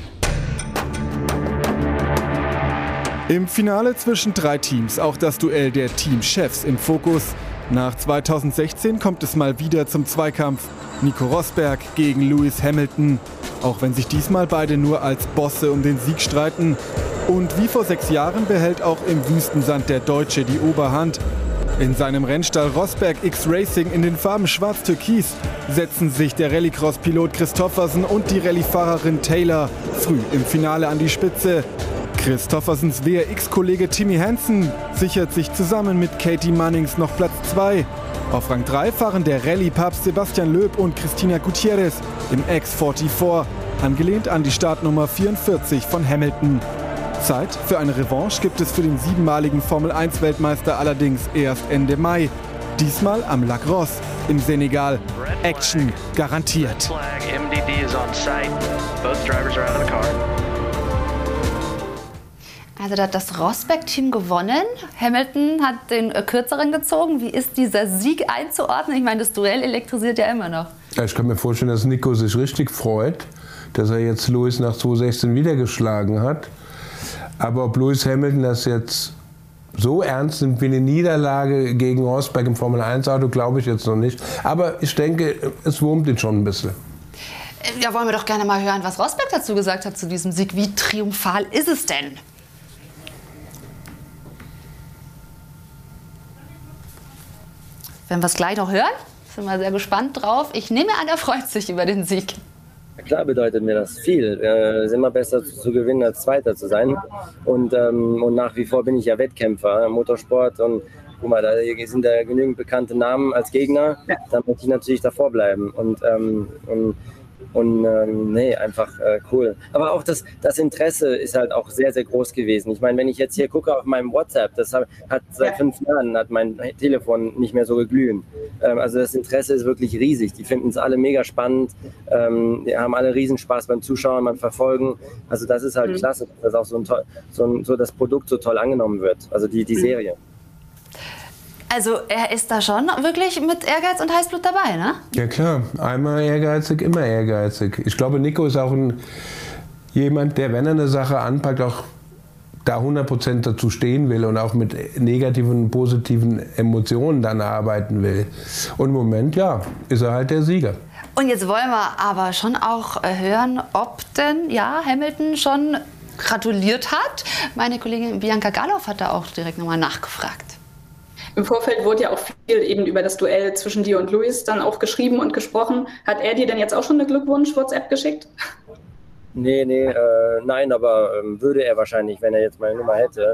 Im Finale zwischen 3 Teams auch das Duell der Teamchefs im Fokus. Nach 2016 kommt es mal wieder zum Zweikampf. Nico Rosberg gegen Lewis Hamilton. Auch wenn sich diesmal beide nur als Bosse um den Sieg streiten. Und wie vor 6 Jahren behält auch im Wüstensand der Deutsche die Oberhand. In seinem Rennstall Rosberg X-Racing in den Farben Schwarz-Türkis setzen sich der Rallycross-Pilot Kristoffersen und die Rallyefahrerin Taylor früh im Finale an die Spitze. Kristoffersens WRX-Kollege Timmy Hansen sichert sich zusammen mit Katie Mannings noch Platz 2. Auf Rang 3 fahren der Rallye-Papst Sebastian Loeb und Cristina Gutierrez im X44, angelehnt an die Startnummer 44 von Hamilton. Zeit für eine Revanche gibt es für den 7-maligen Formel-1-Weltmeister allerdings erst Ende Mai. Diesmal am Lac Ross im Senegal. Action garantiert. Also da hat das Rosberg-Team gewonnen. Hamilton hat den kürzeren gezogen. Wie ist dieser Sieg einzuordnen? Ich meine, das Duell elektrisiert ja immer noch. Ja, ich kann mir vorstellen, dass Nico sich richtig freut, dass er jetzt Lewis nach 2016 wieder geschlagen hat. Aber ob Lewis Hamilton das jetzt so ernst nimmt wie eine Niederlage gegen Rosberg im Formel-1-Auto, glaube ich jetzt noch nicht. Aber ich denke, es wurmt ihn schon ein bisschen. Ja, wollen wir doch gerne mal hören, was Rosberg dazu gesagt hat zu diesem Sieg. Wie triumphal ist es denn? Wenn wir es gleich noch hören, sind wir sehr gespannt drauf. Ich nehme an, er freut sich über den Sieg. Ja, klar bedeutet mir das viel. Es ist immer besser zu gewinnen, als Zweiter zu sein. Und nach wie vor bin ich ja Wettkämpfer, Motorsport. Und guck mal, da sind ja genügend bekannte Namen als Gegner. Da möchte ich natürlich davor bleiben. Nee, einfach cool. Aber auch das Interesse ist halt auch sehr, sehr groß gewesen. Ich meine, wenn ich jetzt hier gucke auf meinem WhatsApp, hat seit 5 Jahren hat mein Telefon nicht mehr so geglüht. Also das Interesse ist wirklich riesig. Die finden es alle mega spannend. Die haben alle Riesenspaß beim Zuschauen, beim Verfolgen. Also das ist halt klasse, dass auch so das Produkt so toll angenommen wird. Also die Serie. Also er ist da schon wirklich mit Ehrgeiz und Heißblut dabei, ne? Ja klar, einmal ehrgeizig, immer ehrgeizig. Ich glaube, Nico ist auch jemand, der, wenn er eine Sache anpackt, auch da 100% dazu stehen will und auch mit negativen und positiven Emotionen dann arbeiten will. Und im Moment, ja, ist er halt der Sieger. Und jetzt wollen wir aber schon auch hören, ob denn Hamilton schon gratuliert hat. Meine Kollegin Bianca Galloff hat da auch direkt nochmal nachgefragt. Im Vorfeld wurde ja auch viel eben über das Duell zwischen dir und Lewis dann auch geschrieben und gesprochen. Hat er dir denn jetzt auch schon eine Glückwunsch-WhatsApp geschickt? Nein, aber würde er wahrscheinlich, wenn er jetzt meine Nummer hätte.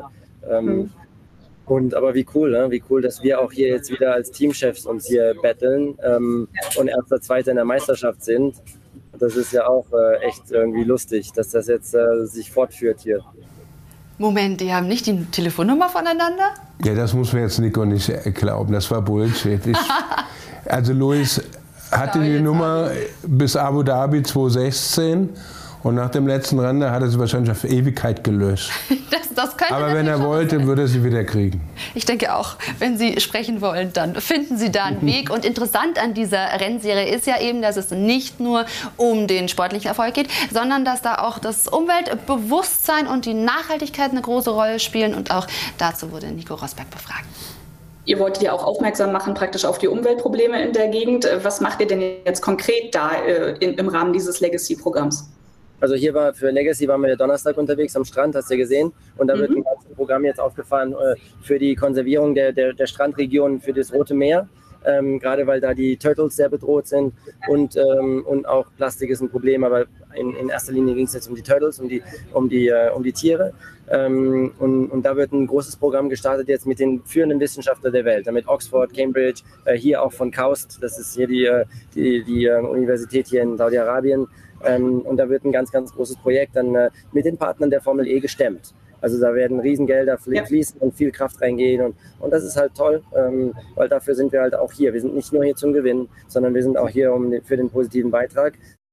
Aber wie cool, ne? Wie cool, dass wir auch hier jetzt wieder als Teamchefs uns hier battlen und Erster, Zweiter in der Meisterschaft sind. Das ist ja auch echt irgendwie lustig, dass das jetzt sich fortführt hier. Moment, die haben nicht die Telefonnummer voneinander? Ja, das muss mir jetzt Nico nicht glauben. Das war Bullshit. Also Lewis hatte die Nummer bis Abu Dhabi 2016 und nach dem letzten Rennen hat er sie wahrscheinlich auf Ewigkeit gelöst. Das könnte aber wenn er wollte, würde er sie wieder kriegen. Ich denke auch, wenn Sie sprechen wollen, dann finden Sie da einen Weg. Und interessant an dieser Rennserie ist ja eben, dass es nicht nur um den sportlichen Erfolg geht, sondern dass da auch das Umweltbewusstsein und die Nachhaltigkeit eine große Rolle spielen. Und auch dazu wurde Nico Rosberg befragt. Ihr wolltet ja auch aufmerksam machen praktisch auf die Umweltprobleme in der Gegend. Was macht ihr denn jetzt konkret da im Rahmen dieses Legacy-Programms? Also hier für Legacy waren wir ja Donnerstag unterwegs am Strand, hast du ja gesehen. Und da wird ein ganzes Programm jetzt aufgefahren für die Konservierung der Strandregion für das Rote Meer. Gerade weil da die Turtles sehr bedroht sind und auch Plastik ist ein Problem, aber in erster Linie ging es jetzt um die Turtles, um die Tiere. Und da wird ein großes Programm gestartet jetzt mit den führenden Wissenschaftlern der Welt, damit Oxford, Cambridge, hier auch von KAUST, das ist hier die Universität hier in Saudi-Arabien. Und da wird ein ganz, ganz großes Projekt dann mit den Partnern der Formel E gestemmt. Also da werden Riesengelder fließen und viel Kraft reingehen und das ist halt toll, weil dafür sind wir halt auch hier. Wir sind nicht nur hier zum Gewinnen, sondern wir sind auch hier für den positiven Beitrag.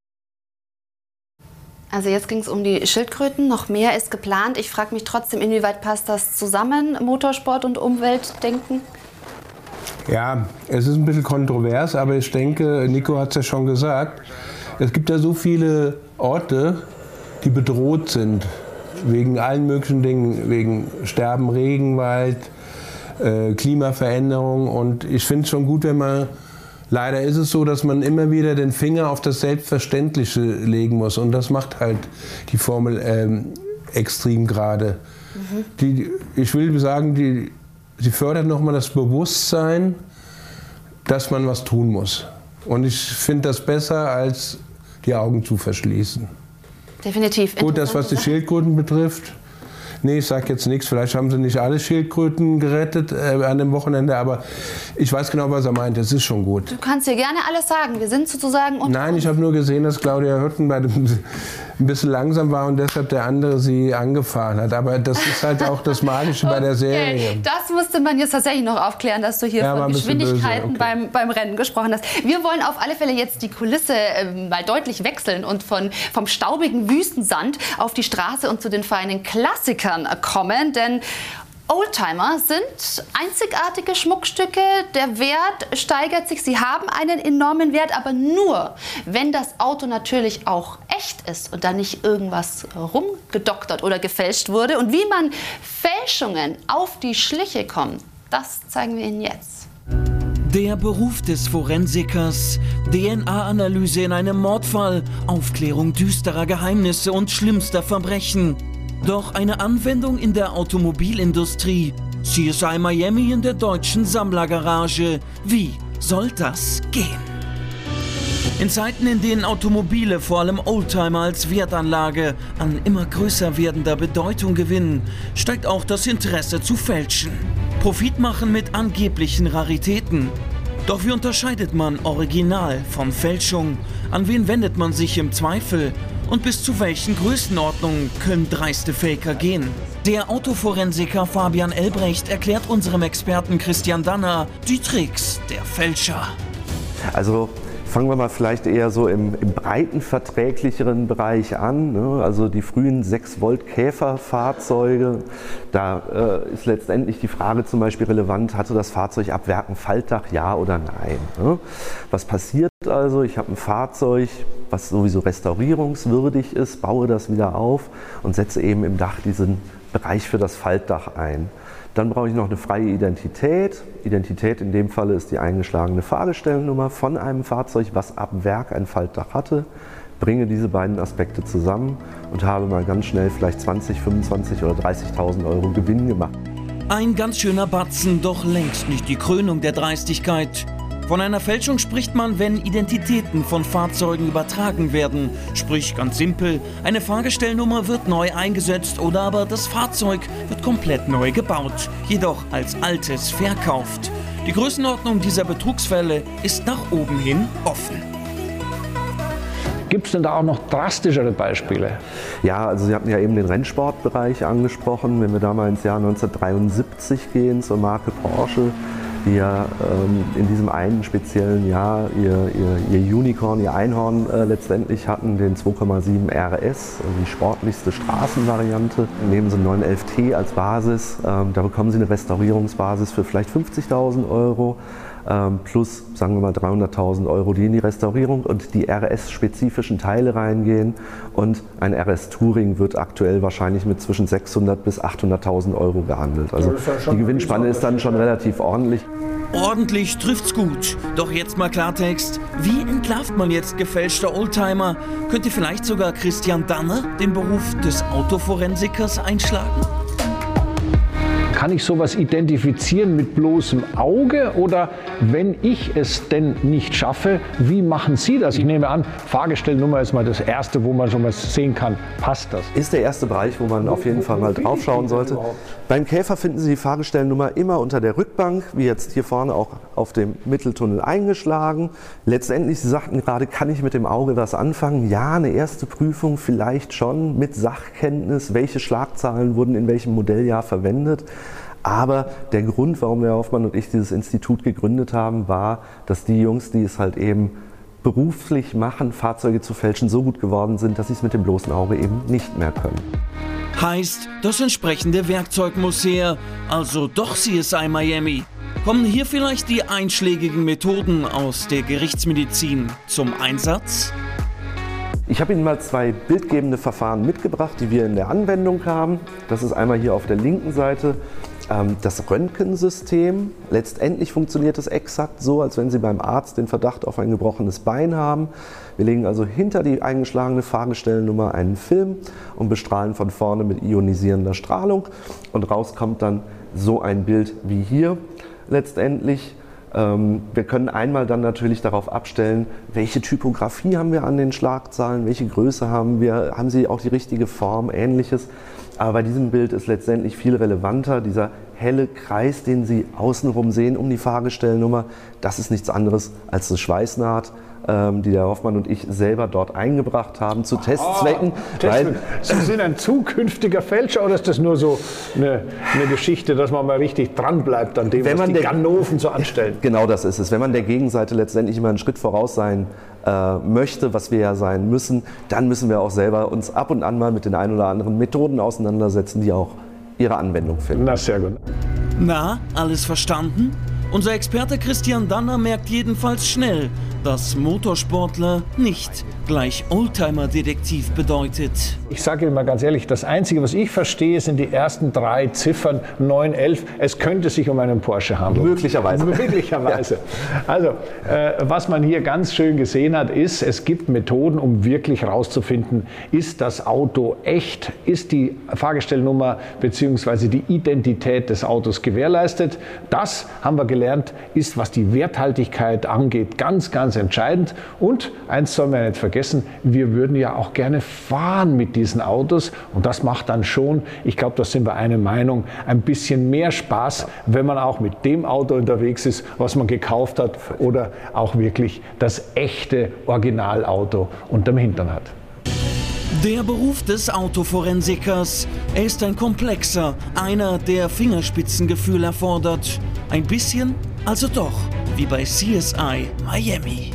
Also jetzt ging es um die Schildkröten, noch mehr ist geplant. Ich frage mich trotzdem, inwieweit passt das zusammen, Motorsport und Umweltdenken? Ja, es ist ein bisschen kontrovers, aber ich denke, Nico hat es ja schon gesagt, es gibt ja so viele Orte, die bedroht sind. Wegen allen möglichen Dingen, wegen Sterben, Regenwald, Klimaveränderung. Und ich finde es schon gut, wenn man, leider ist es so, dass man immer wieder den Finger auf das Selbstverständliche legen muss. Und das macht halt die Formel extrem gerade. Ich will sagen, sie fördert nochmal das Bewusstsein, dass man was tun muss. Und ich finde das besser, als die Augen zu verschließen. Definitiv. Gut, das, was die Schildkröten betrifft, nee, ich sage jetzt nichts, vielleicht haben sie nicht alle Schildkröten gerettet an dem Wochenende, aber ich weiß genau, was er meint, es ist schon gut. Du kannst dir gerne alles sagen, wir sind sozusagen unter Nein, ich habe nur gesehen, dass Claudia Hürten ein bisschen langsam war und deshalb der andere sie angefahren hat, aber das ist halt auch das Magische bei der Serie. Das musste man jetzt tatsächlich noch aufklären, dass du hier von Geschwindigkeiten beim Rennen gesprochen hast. Wir wollen auf alle Fälle jetzt die Kulisse mal deutlich wechseln und vom staubigen Wüstensand auf die Straße und zu den feinen Klassikern kommen, denn Oldtimer sind einzigartige Schmuckstücke, der Wert steigert sich, sie haben einen enormen Wert, aber nur, wenn das Auto natürlich auch echt ist und da nicht irgendwas rumgedoktert oder gefälscht wurde. Und wie man Fälschungen auf die Schliche kommt, das zeigen wir Ihnen jetzt. Der Beruf des Forensikers, DNA-Analyse in einem Mordfall, Aufklärung düsterer Geheimnisse und schlimmster Verbrechen. Doch eine Anwendung in der Automobilindustrie. CSI Miami in der deutschen Sammlergarage. Wie soll das gehen? In Zeiten, in denen Automobile, vor allem Oldtimer als Wertanlage, an immer größer werdender Bedeutung gewinnen, steigt auch das Interesse zu fälschen. Profit machen mit angeblichen Raritäten. Doch wie unterscheidet man Original von Fälschung? An wen wendet man sich im Zweifel? Und bis zu welchen Größenordnungen können dreiste Faker gehen? Der Autoforensiker Fabian Elbrecht erklärt unserem Experten Christian Danner die Tricks der Fälscher. Also fangen wir mal vielleicht eher so im breiten verträglicheren Bereich an, ne? Also die frühen 6-Volt-Käferfahrzeuge, da ist letztendlich die Frage zum Beispiel relevant, hatte das Fahrzeug ab Werk ein Faltdach, ja oder nein? Ne? Was passiert also? Ich habe ein Fahrzeug, was sowieso restaurierungswürdig ist, baue das wieder auf und setze eben im Dach diesen Bereich für das Faltdach ein. Dann brauche ich noch eine freie Identität. Identität in dem Falle ist die eingeschlagene Fahrgestellnummer von einem Fahrzeug, was ab Werk ein Faltdach hatte. Bringe diese beiden Aspekte zusammen und habe mal ganz schnell vielleicht 20, 25 oder 30.000 Euro Gewinn gemacht. Ein ganz schöner Batzen, doch längst nicht die Krönung der Dreistigkeit. Von einer Fälschung spricht man, wenn Identitäten von Fahrzeugen übertragen werden. Sprich, ganz simpel, eine Fahrgestellnummer wird neu eingesetzt oder aber das Fahrzeug wird komplett neu gebaut, jedoch als altes verkauft. Die Größenordnung dieser Betrugsfälle ist nach oben hin offen. Gibt es denn da auch noch drastischere Beispiele? Ja, also Sie hatten ja eben den Rennsportbereich angesprochen. Wenn wir da mal ins Jahr 1973 gehen zur Marke Porsche, die ja in diesem einen speziellen Jahr ihr Unicorn, ihr Einhorn letztendlich hatten, den 2,7 RS, also die sportlichste Straßenvariante. Nehmen Sie einen 911T als Basis, da bekommen Sie eine Restaurierungsbasis für vielleicht 50.000 Euro. Plus, sagen wir mal, 300.000 Euro, die in die Restaurierung und die RS-spezifischen Teile reingehen. Und ein RS Touring wird aktuell wahrscheinlich mit zwischen 600.000 bis 800.000 Euro gehandelt. Also die Gewinnspanne ist dann schon relativ ordentlich. Ordentlich trifft's gut. Doch jetzt mal Klartext. Wie entlarvt man jetzt gefälschte Oldtimer? Könnte vielleicht sogar Christian Danner den Beruf des Autoforensikers einschlagen? Kann ich sowas identifizieren mit bloßem Auge oder wenn ich es denn nicht schaffe, wie machen Sie das? Ich nehme an, Fahrgestellnummer ist mal das Erste, wo man schon mal sehen kann, passt das? Ist der erste Bereich, wo man auf jeden Fall mal drauf schauen sollte. Beim Käfer finden Sie die Fahrgestellnummer immer unter der Rückbank, wie jetzt hier vorne auch auf dem Mitteltunnel eingeschlagen. Letztendlich, Sie sagten gerade, kann ich mit dem Auge was anfangen? Ja, eine erste Prüfung vielleicht schon mit Sachkenntnis, welche Schlagzahlen wurden in welchem Modelljahr verwendet. Aber der Grund, warum der Hoffmann und ich dieses Institut gegründet haben, war, dass die Jungs, die es halt eben beruflich machen, Fahrzeuge zu fälschen, so gut geworden sind, dass sie es mit dem bloßen Auge eben nicht mehr können. Heißt, das entsprechende Werkzeug muss her, also doch CSI Miami. Kommen hier vielleicht die einschlägigen Methoden aus der Gerichtsmedizin zum Einsatz? Ich habe Ihnen mal 2 bildgebende Verfahren mitgebracht, die wir in der Anwendung haben. Das ist einmal hier auf der linken Seite das Röntgensystem. Letztendlich funktioniert es exakt so, als wenn Sie beim Arzt den Verdacht auf ein gebrochenes Bein haben. Wir legen also hinter die eingeschlagene Fahrgestellnummer einen Film und bestrahlen von vorne mit ionisierender Strahlung. Und raus kommt dann so ein Bild wie hier letztendlich. Wir können einmal dann natürlich darauf abstellen, welche Typografie haben wir an den Schlagzahlen, welche Größe haben wir, haben sie auch die richtige Form, ähnliches. Aber bei diesem Bild ist letztendlich viel relevanter dieser helle Kreis, den Sie außenrum sehen um die Fahrgestellnummer. Das ist nichts anderes als eine Schweißnaht, die der Hoffmann und ich selber dort eingebracht haben zu Testzwecken. Weil Sie sind ein zukünftiger Fälscher oder ist das nur so eine Geschichte, dass man mal richtig dran bleibt an dem, was die Ganoven so anstellen? Genau das ist es. Wenn man der Gegenseite letztendlich immer einen Schritt voraus sein möchte, was wir ja sein müssen, dann müssen wir auch selber uns ab und an mal mit den ein oder anderen Methoden auseinandersetzen, die auch ihre Anwendung finden. Na, sehr gut. Na, alles verstanden? Unser Experte Christian Danner merkt jedenfalls schnell, dass Motorsportler nicht gleich Oldtimer-Detektiv bedeutet. Ich sage Ihnen mal ganz ehrlich, das Einzige, was ich verstehe, sind die ersten 3 Ziffern 911. Es könnte sich um einen Porsche handeln. Möglicherweise. Möglicherweise. Ja. Also, was man hier ganz schön gesehen hat, ist, es gibt Methoden, um wirklich herauszufinden, ist das Auto echt, ist die Fahrgestellnummer bzw. die Identität des Autos gewährleistet. Das, haben wir gelernt, ist, was die Werthaltigkeit angeht, ganz, ganz entscheidend. Und eins soll man nicht vergessen, wir würden ja auch gerne fahren mit diesen Autos und das macht dann schon, ich glaube, da sind wir eine Meinung, ein bisschen mehr Spaß, wenn man auch mit dem Auto unterwegs ist, was man gekauft hat oder auch wirklich das echte Originalauto unterm Hintern hat. Der Beruf des Autoforensikers, er ist ein komplexer, einer, der Fingerspitzengefühl erfordert. Ein bisschen, also doch, wie bei CSI Miami.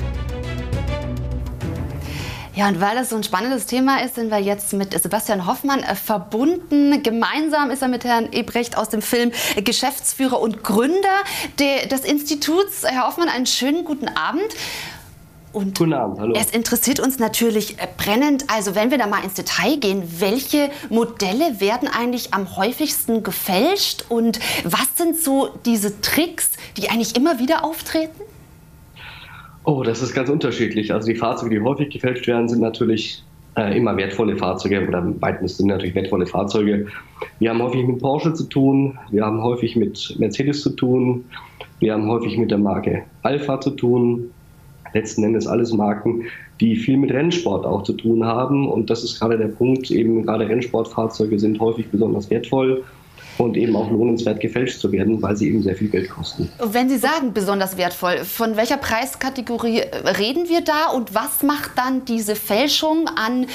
Ja, und weil das so ein spannendes Thema ist, sind wir jetzt mit Sebastian Hoffmann verbunden. Gemeinsam ist er mit Herrn Ebrecht aus dem Film Geschäftsführer und Gründer des Instituts. Herr Hoffmann, einen schönen guten Abend. Und guten Abend, hallo. Es interessiert uns natürlich brennend, also wenn wir da mal ins Detail gehen, welche Modelle werden eigentlich am häufigsten gefälscht und was sind so diese Tricks, die eigentlich immer wieder auftreten? Oh, das ist ganz unterschiedlich. Also die Fahrzeuge, die häufig gefälscht werden, sind natürlich immer wertvolle Fahrzeuge oder meistens sind natürlich wertvolle Fahrzeuge. Wir haben häufig mit Porsche zu tun, wir haben häufig mit Mercedes zu tun, wir haben häufig mit der Marke Alfa zu tun. Letzten Endes alles Marken, die viel mit Rennsport auch zu tun haben. Und das ist gerade der Punkt, eben gerade Rennsportfahrzeuge sind häufig besonders wertvoll und eben auch lohnenswert gefälscht zu werden, weil sie eben sehr viel Geld kosten. Wenn Sie sagen besonders wertvoll, von welcher Preiskategorie reden wir da und was macht dann diese Fälschung an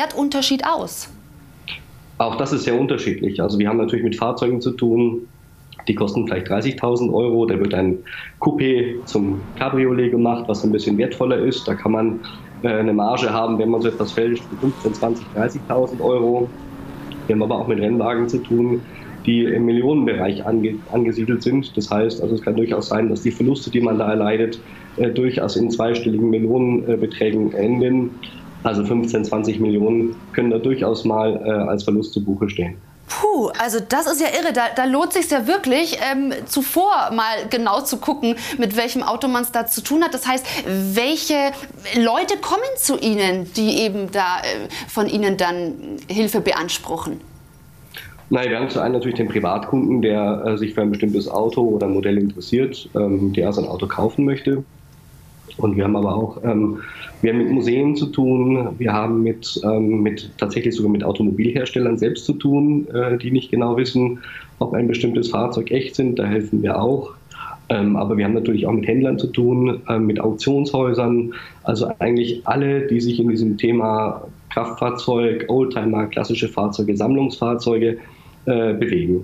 Wertunterschied aus? Auch das ist sehr unterschiedlich. Also wir haben natürlich mit Fahrzeugen zu tun, Die kosten vielleicht 30.000 Euro. Da wird ein Coupé zum Cabriolet gemacht, was ein bisschen wertvoller ist. Da kann man eine Marge haben, wenn man so etwas fälscht, 15.000, 20.000, 30.000 Euro. Wir haben aber auch mit Rennwagen zu tun, die im Millionenbereich angesiedelt sind. Das heißt, also es kann durchaus sein, dass die Verluste, die man da erleidet, durchaus in zweistelligen Millionenbeträgen enden. Also 15, 20 Millionen können da durchaus mal als Verlust zu Buche stehen. Puh, also das ist ja irre. Da lohnt es sich ja wirklich, zuvor mal genau zu gucken, mit welchem Auto man es da zu tun hat. Das heißt, welche Leute kommen zu Ihnen, die eben da von Ihnen dann Hilfe beanspruchen? Nein, wir haben zu einem natürlich den Privatkunden, der sich für ein bestimmtes Auto oder Modell interessiert, der sein Auto kaufen möchte. Und wir haben aber auch wir haben mit Museen zu tun, wir haben tatsächlich sogar mit Automobilherstellern selbst zu tun, die nicht genau wissen, ob ein bestimmtes Fahrzeug echt sind, da helfen wir auch. Aber wir haben natürlich auch mit Händlern zu tun, mit Auktionshäusern, also eigentlich alle, die sich in diesem Thema Kraftfahrzeug, Oldtimer, klassische Fahrzeuge, Sammlungsfahrzeuge bewegen.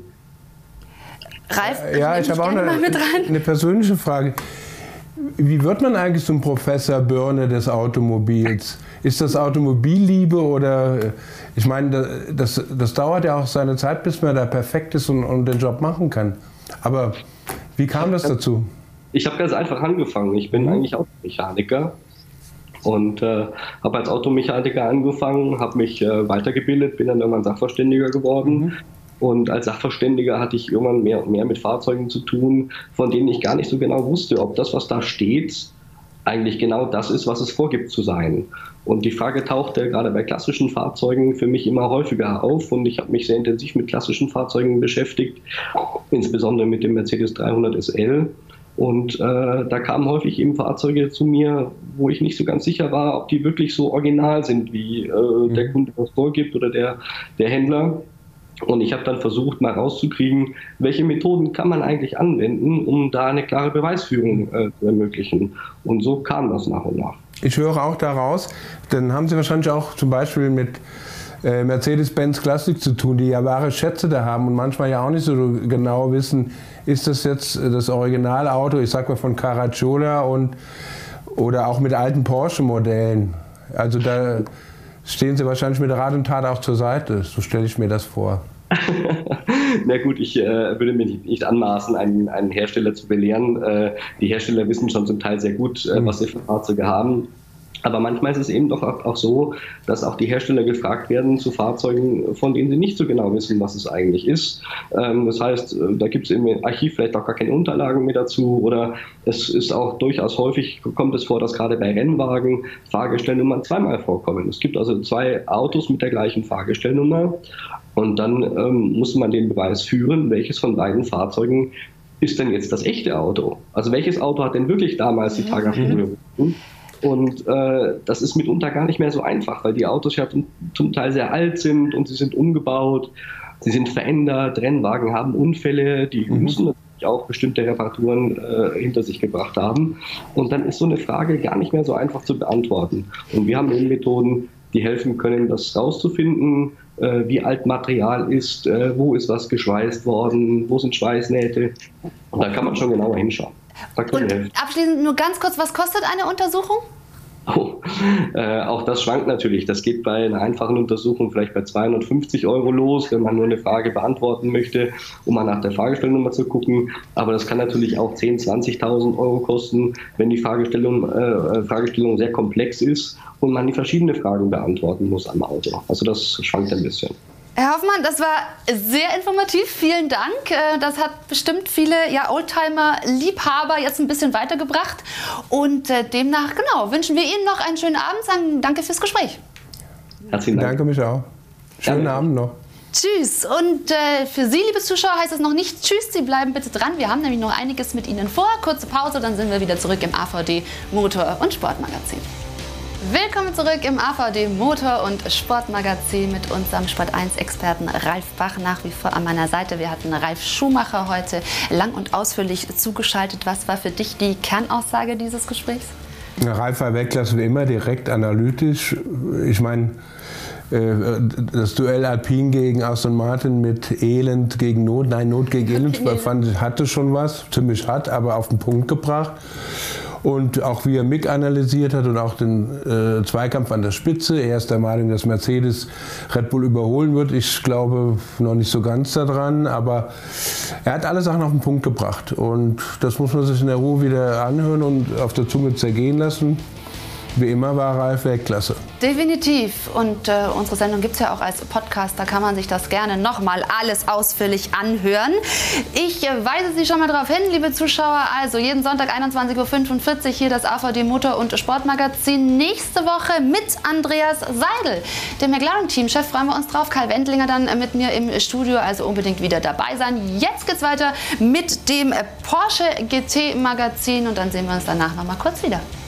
Ralf, ja, ich habe auch eine persönliche Frage. Wie wird man eigentlich zum Professor Birne des Automobils? Ist das Automobilliebe oder, ich meine, das dauert ja auch seine Zeit, bis man da perfekt ist und den Job machen kann. Aber wie kam das dazu? Ich habe ganz einfach angefangen. Ich bin eigentlich Automechaniker und habe als Automechaniker angefangen, habe mich weitergebildet, bin dann irgendwann Sachverständiger geworden. Und als Sachverständiger hatte ich irgendwann mehr und mehr mit Fahrzeugen zu tun, von denen ich gar nicht so genau wusste, ob das, was da steht, eigentlich genau das ist, was es vorgibt zu sein. Und die Frage tauchte gerade bei klassischen Fahrzeugen für mich immer häufiger auf und ich habe mich sehr intensiv mit klassischen Fahrzeugen beschäftigt, insbesondere mit dem Mercedes 300 SL. Und da kamen häufig eben Fahrzeuge zu mir, wo ich nicht so ganz sicher war, ob die wirklich so original sind, wie der Kunde das vorgibt oder der Händler. Und ich habe dann versucht, mal rauszukriegen, welche Methoden kann man eigentlich anwenden, um da eine klare Beweisführung zu ermöglichen. Und so kam das nach und nach. Ich höre auch daraus, dann haben Sie wahrscheinlich auch zum Beispiel mit Mercedes-Benz Classic zu tun, die ja wahre Schätze da haben und manchmal ja auch nicht so genau wissen, ist das jetzt das Originalauto, ich sag mal von Caracciola oder auch mit alten Porsche-Modellen. Also da stehen Sie wahrscheinlich mit Rat und Tat auch zur Seite, so stelle ich mir das vor. Na gut, ich würde mir nicht anmaßen, einen Hersteller zu belehren. Die Hersteller wissen schon zum Teil sehr gut, was sie für Fahrzeuge haben. Aber manchmal ist es eben doch auch so, dass auch die Hersteller gefragt werden zu Fahrzeugen, von denen sie nicht so genau wissen, was es eigentlich ist. Das heißt, da gibt es im Archiv vielleicht auch gar keine Unterlagen mehr dazu. Oder es ist auch durchaus häufig, kommt es vor, dass gerade bei Rennwagen Fahrgestellnummern zweimal vorkommen. Es gibt also 2 Autos mit der gleichen Fahrgestellnummer. Und dann muss man den Beweis führen, welches von beiden Fahrzeugen ist denn jetzt das echte Auto? Also welches Auto hat denn wirklich damals die Fahrgastzulassung? Und das ist mitunter gar nicht mehr so einfach, weil die Autos ja zum Teil sehr alt sind und sie sind umgebaut, sie sind verändert, Rennwagen haben Unfälle, die müssen natürlich auch bestimmte Reparaturen hinter sich gebracht haben. Und dann ist so eine Frage gar nicht mehr so einfach zu beantworten. Und wir haben eben Methoden, die helfen können, das rauszufinden, wie alt Material ist, wo ist was geschweißt worden, wo sind Schweißnähte. Und da kann man schon genauer hinschauen. Und abschließend nur ganz kurz, was kostet eine Untersuchung? Auch das schwankt natürlich. Das geht bei einer einfachen Untersuchung vielleicht bei 250 € los, wenn man nur eine Frage beantworten möchte, um mal nach der Fahrgestellnummer zu gucken. Aber das kann natürlich auch 10.000, 20.000 € kosten, wenn die Fragestellung sehr komplex ist und man die verschiedene Fragen beantworten muss am Auto. Also das schwankt ein bisschen. Herr Hoffmann, das war sehr informativ. Vielen Dank. Das hat bestimmt viele Oldtimer-Liebhaber jetzt ein bisschen weitergebracht. Und demnach, wünschen wir Ihnen noch einen schönen Abend. Sagen danke fürs Gespräch. Herzlichen Dank. Danke mich auch. Schönen Abend noch. Tschüss. Und für Sie, liebe Zuschauer, heißt es noch nicht Tschüss. Sie bleiben bitte dran. Wir haben nämlich noch einiges mit Ihnen vor. Kurze Pause, dann sind wir wieder zurück im AVD Motor- und Sportmagazin. Willkommen zurück im AVD Motor- und Sportmagazin mit unserem Sport1-Experten Ralf Bach nach wie vor an meiner Seite. Wir hatten Ralf Schumacher heute lang und ausführlich zugeschaltet. Was war für dich die Kernaussage dieses Gesprächs? Ralf war Weltklasse wie immer, direkt analytisch. Ich meine, das Duell Alpine gegen Aston Martin mit Elend gegen Not, nein, Not gegen Elend, fand ich, hatte schon was, ziemlich hart, aber auf den Punkt gebracht. Und auch wie er Mick analysiert hat und auch den Zweikampf an der Spitze. Er ist der Meinung, dass Mercedes Red Bull überholen wird. Ich glaube noch nicht so ganz daran, aber er hat alle Sachen auf den Punkt gebracht. Und das muss man sich in der Ruhe wieder anhören und auf der Zunge zergehen lassen. Wie immer war Ralf Weltklasse. Definitiv. Und unsere Sendung gibt es ja auch als Podcast. Da kann man sich das gerne nochmal alles ausführlich anhören. Ich weise Sie schon mal darauf hin, liebe Zuschauer. Also jeden Sonntag 21:45 Uhr hier das AVD Motor- und Sportmagazin. Nächste Woche mit Andreas Seidel, dem McLaren-Teamchef. Freuen wir uns drauf. Kai Wendlinger dann mit mir im Studio. Also unbedingt wieder dabei sein. Jetzt geht's weiter mit dem Porsche GT-Magazin. Und dann sehen wir uns danach noch mal kurz wieder.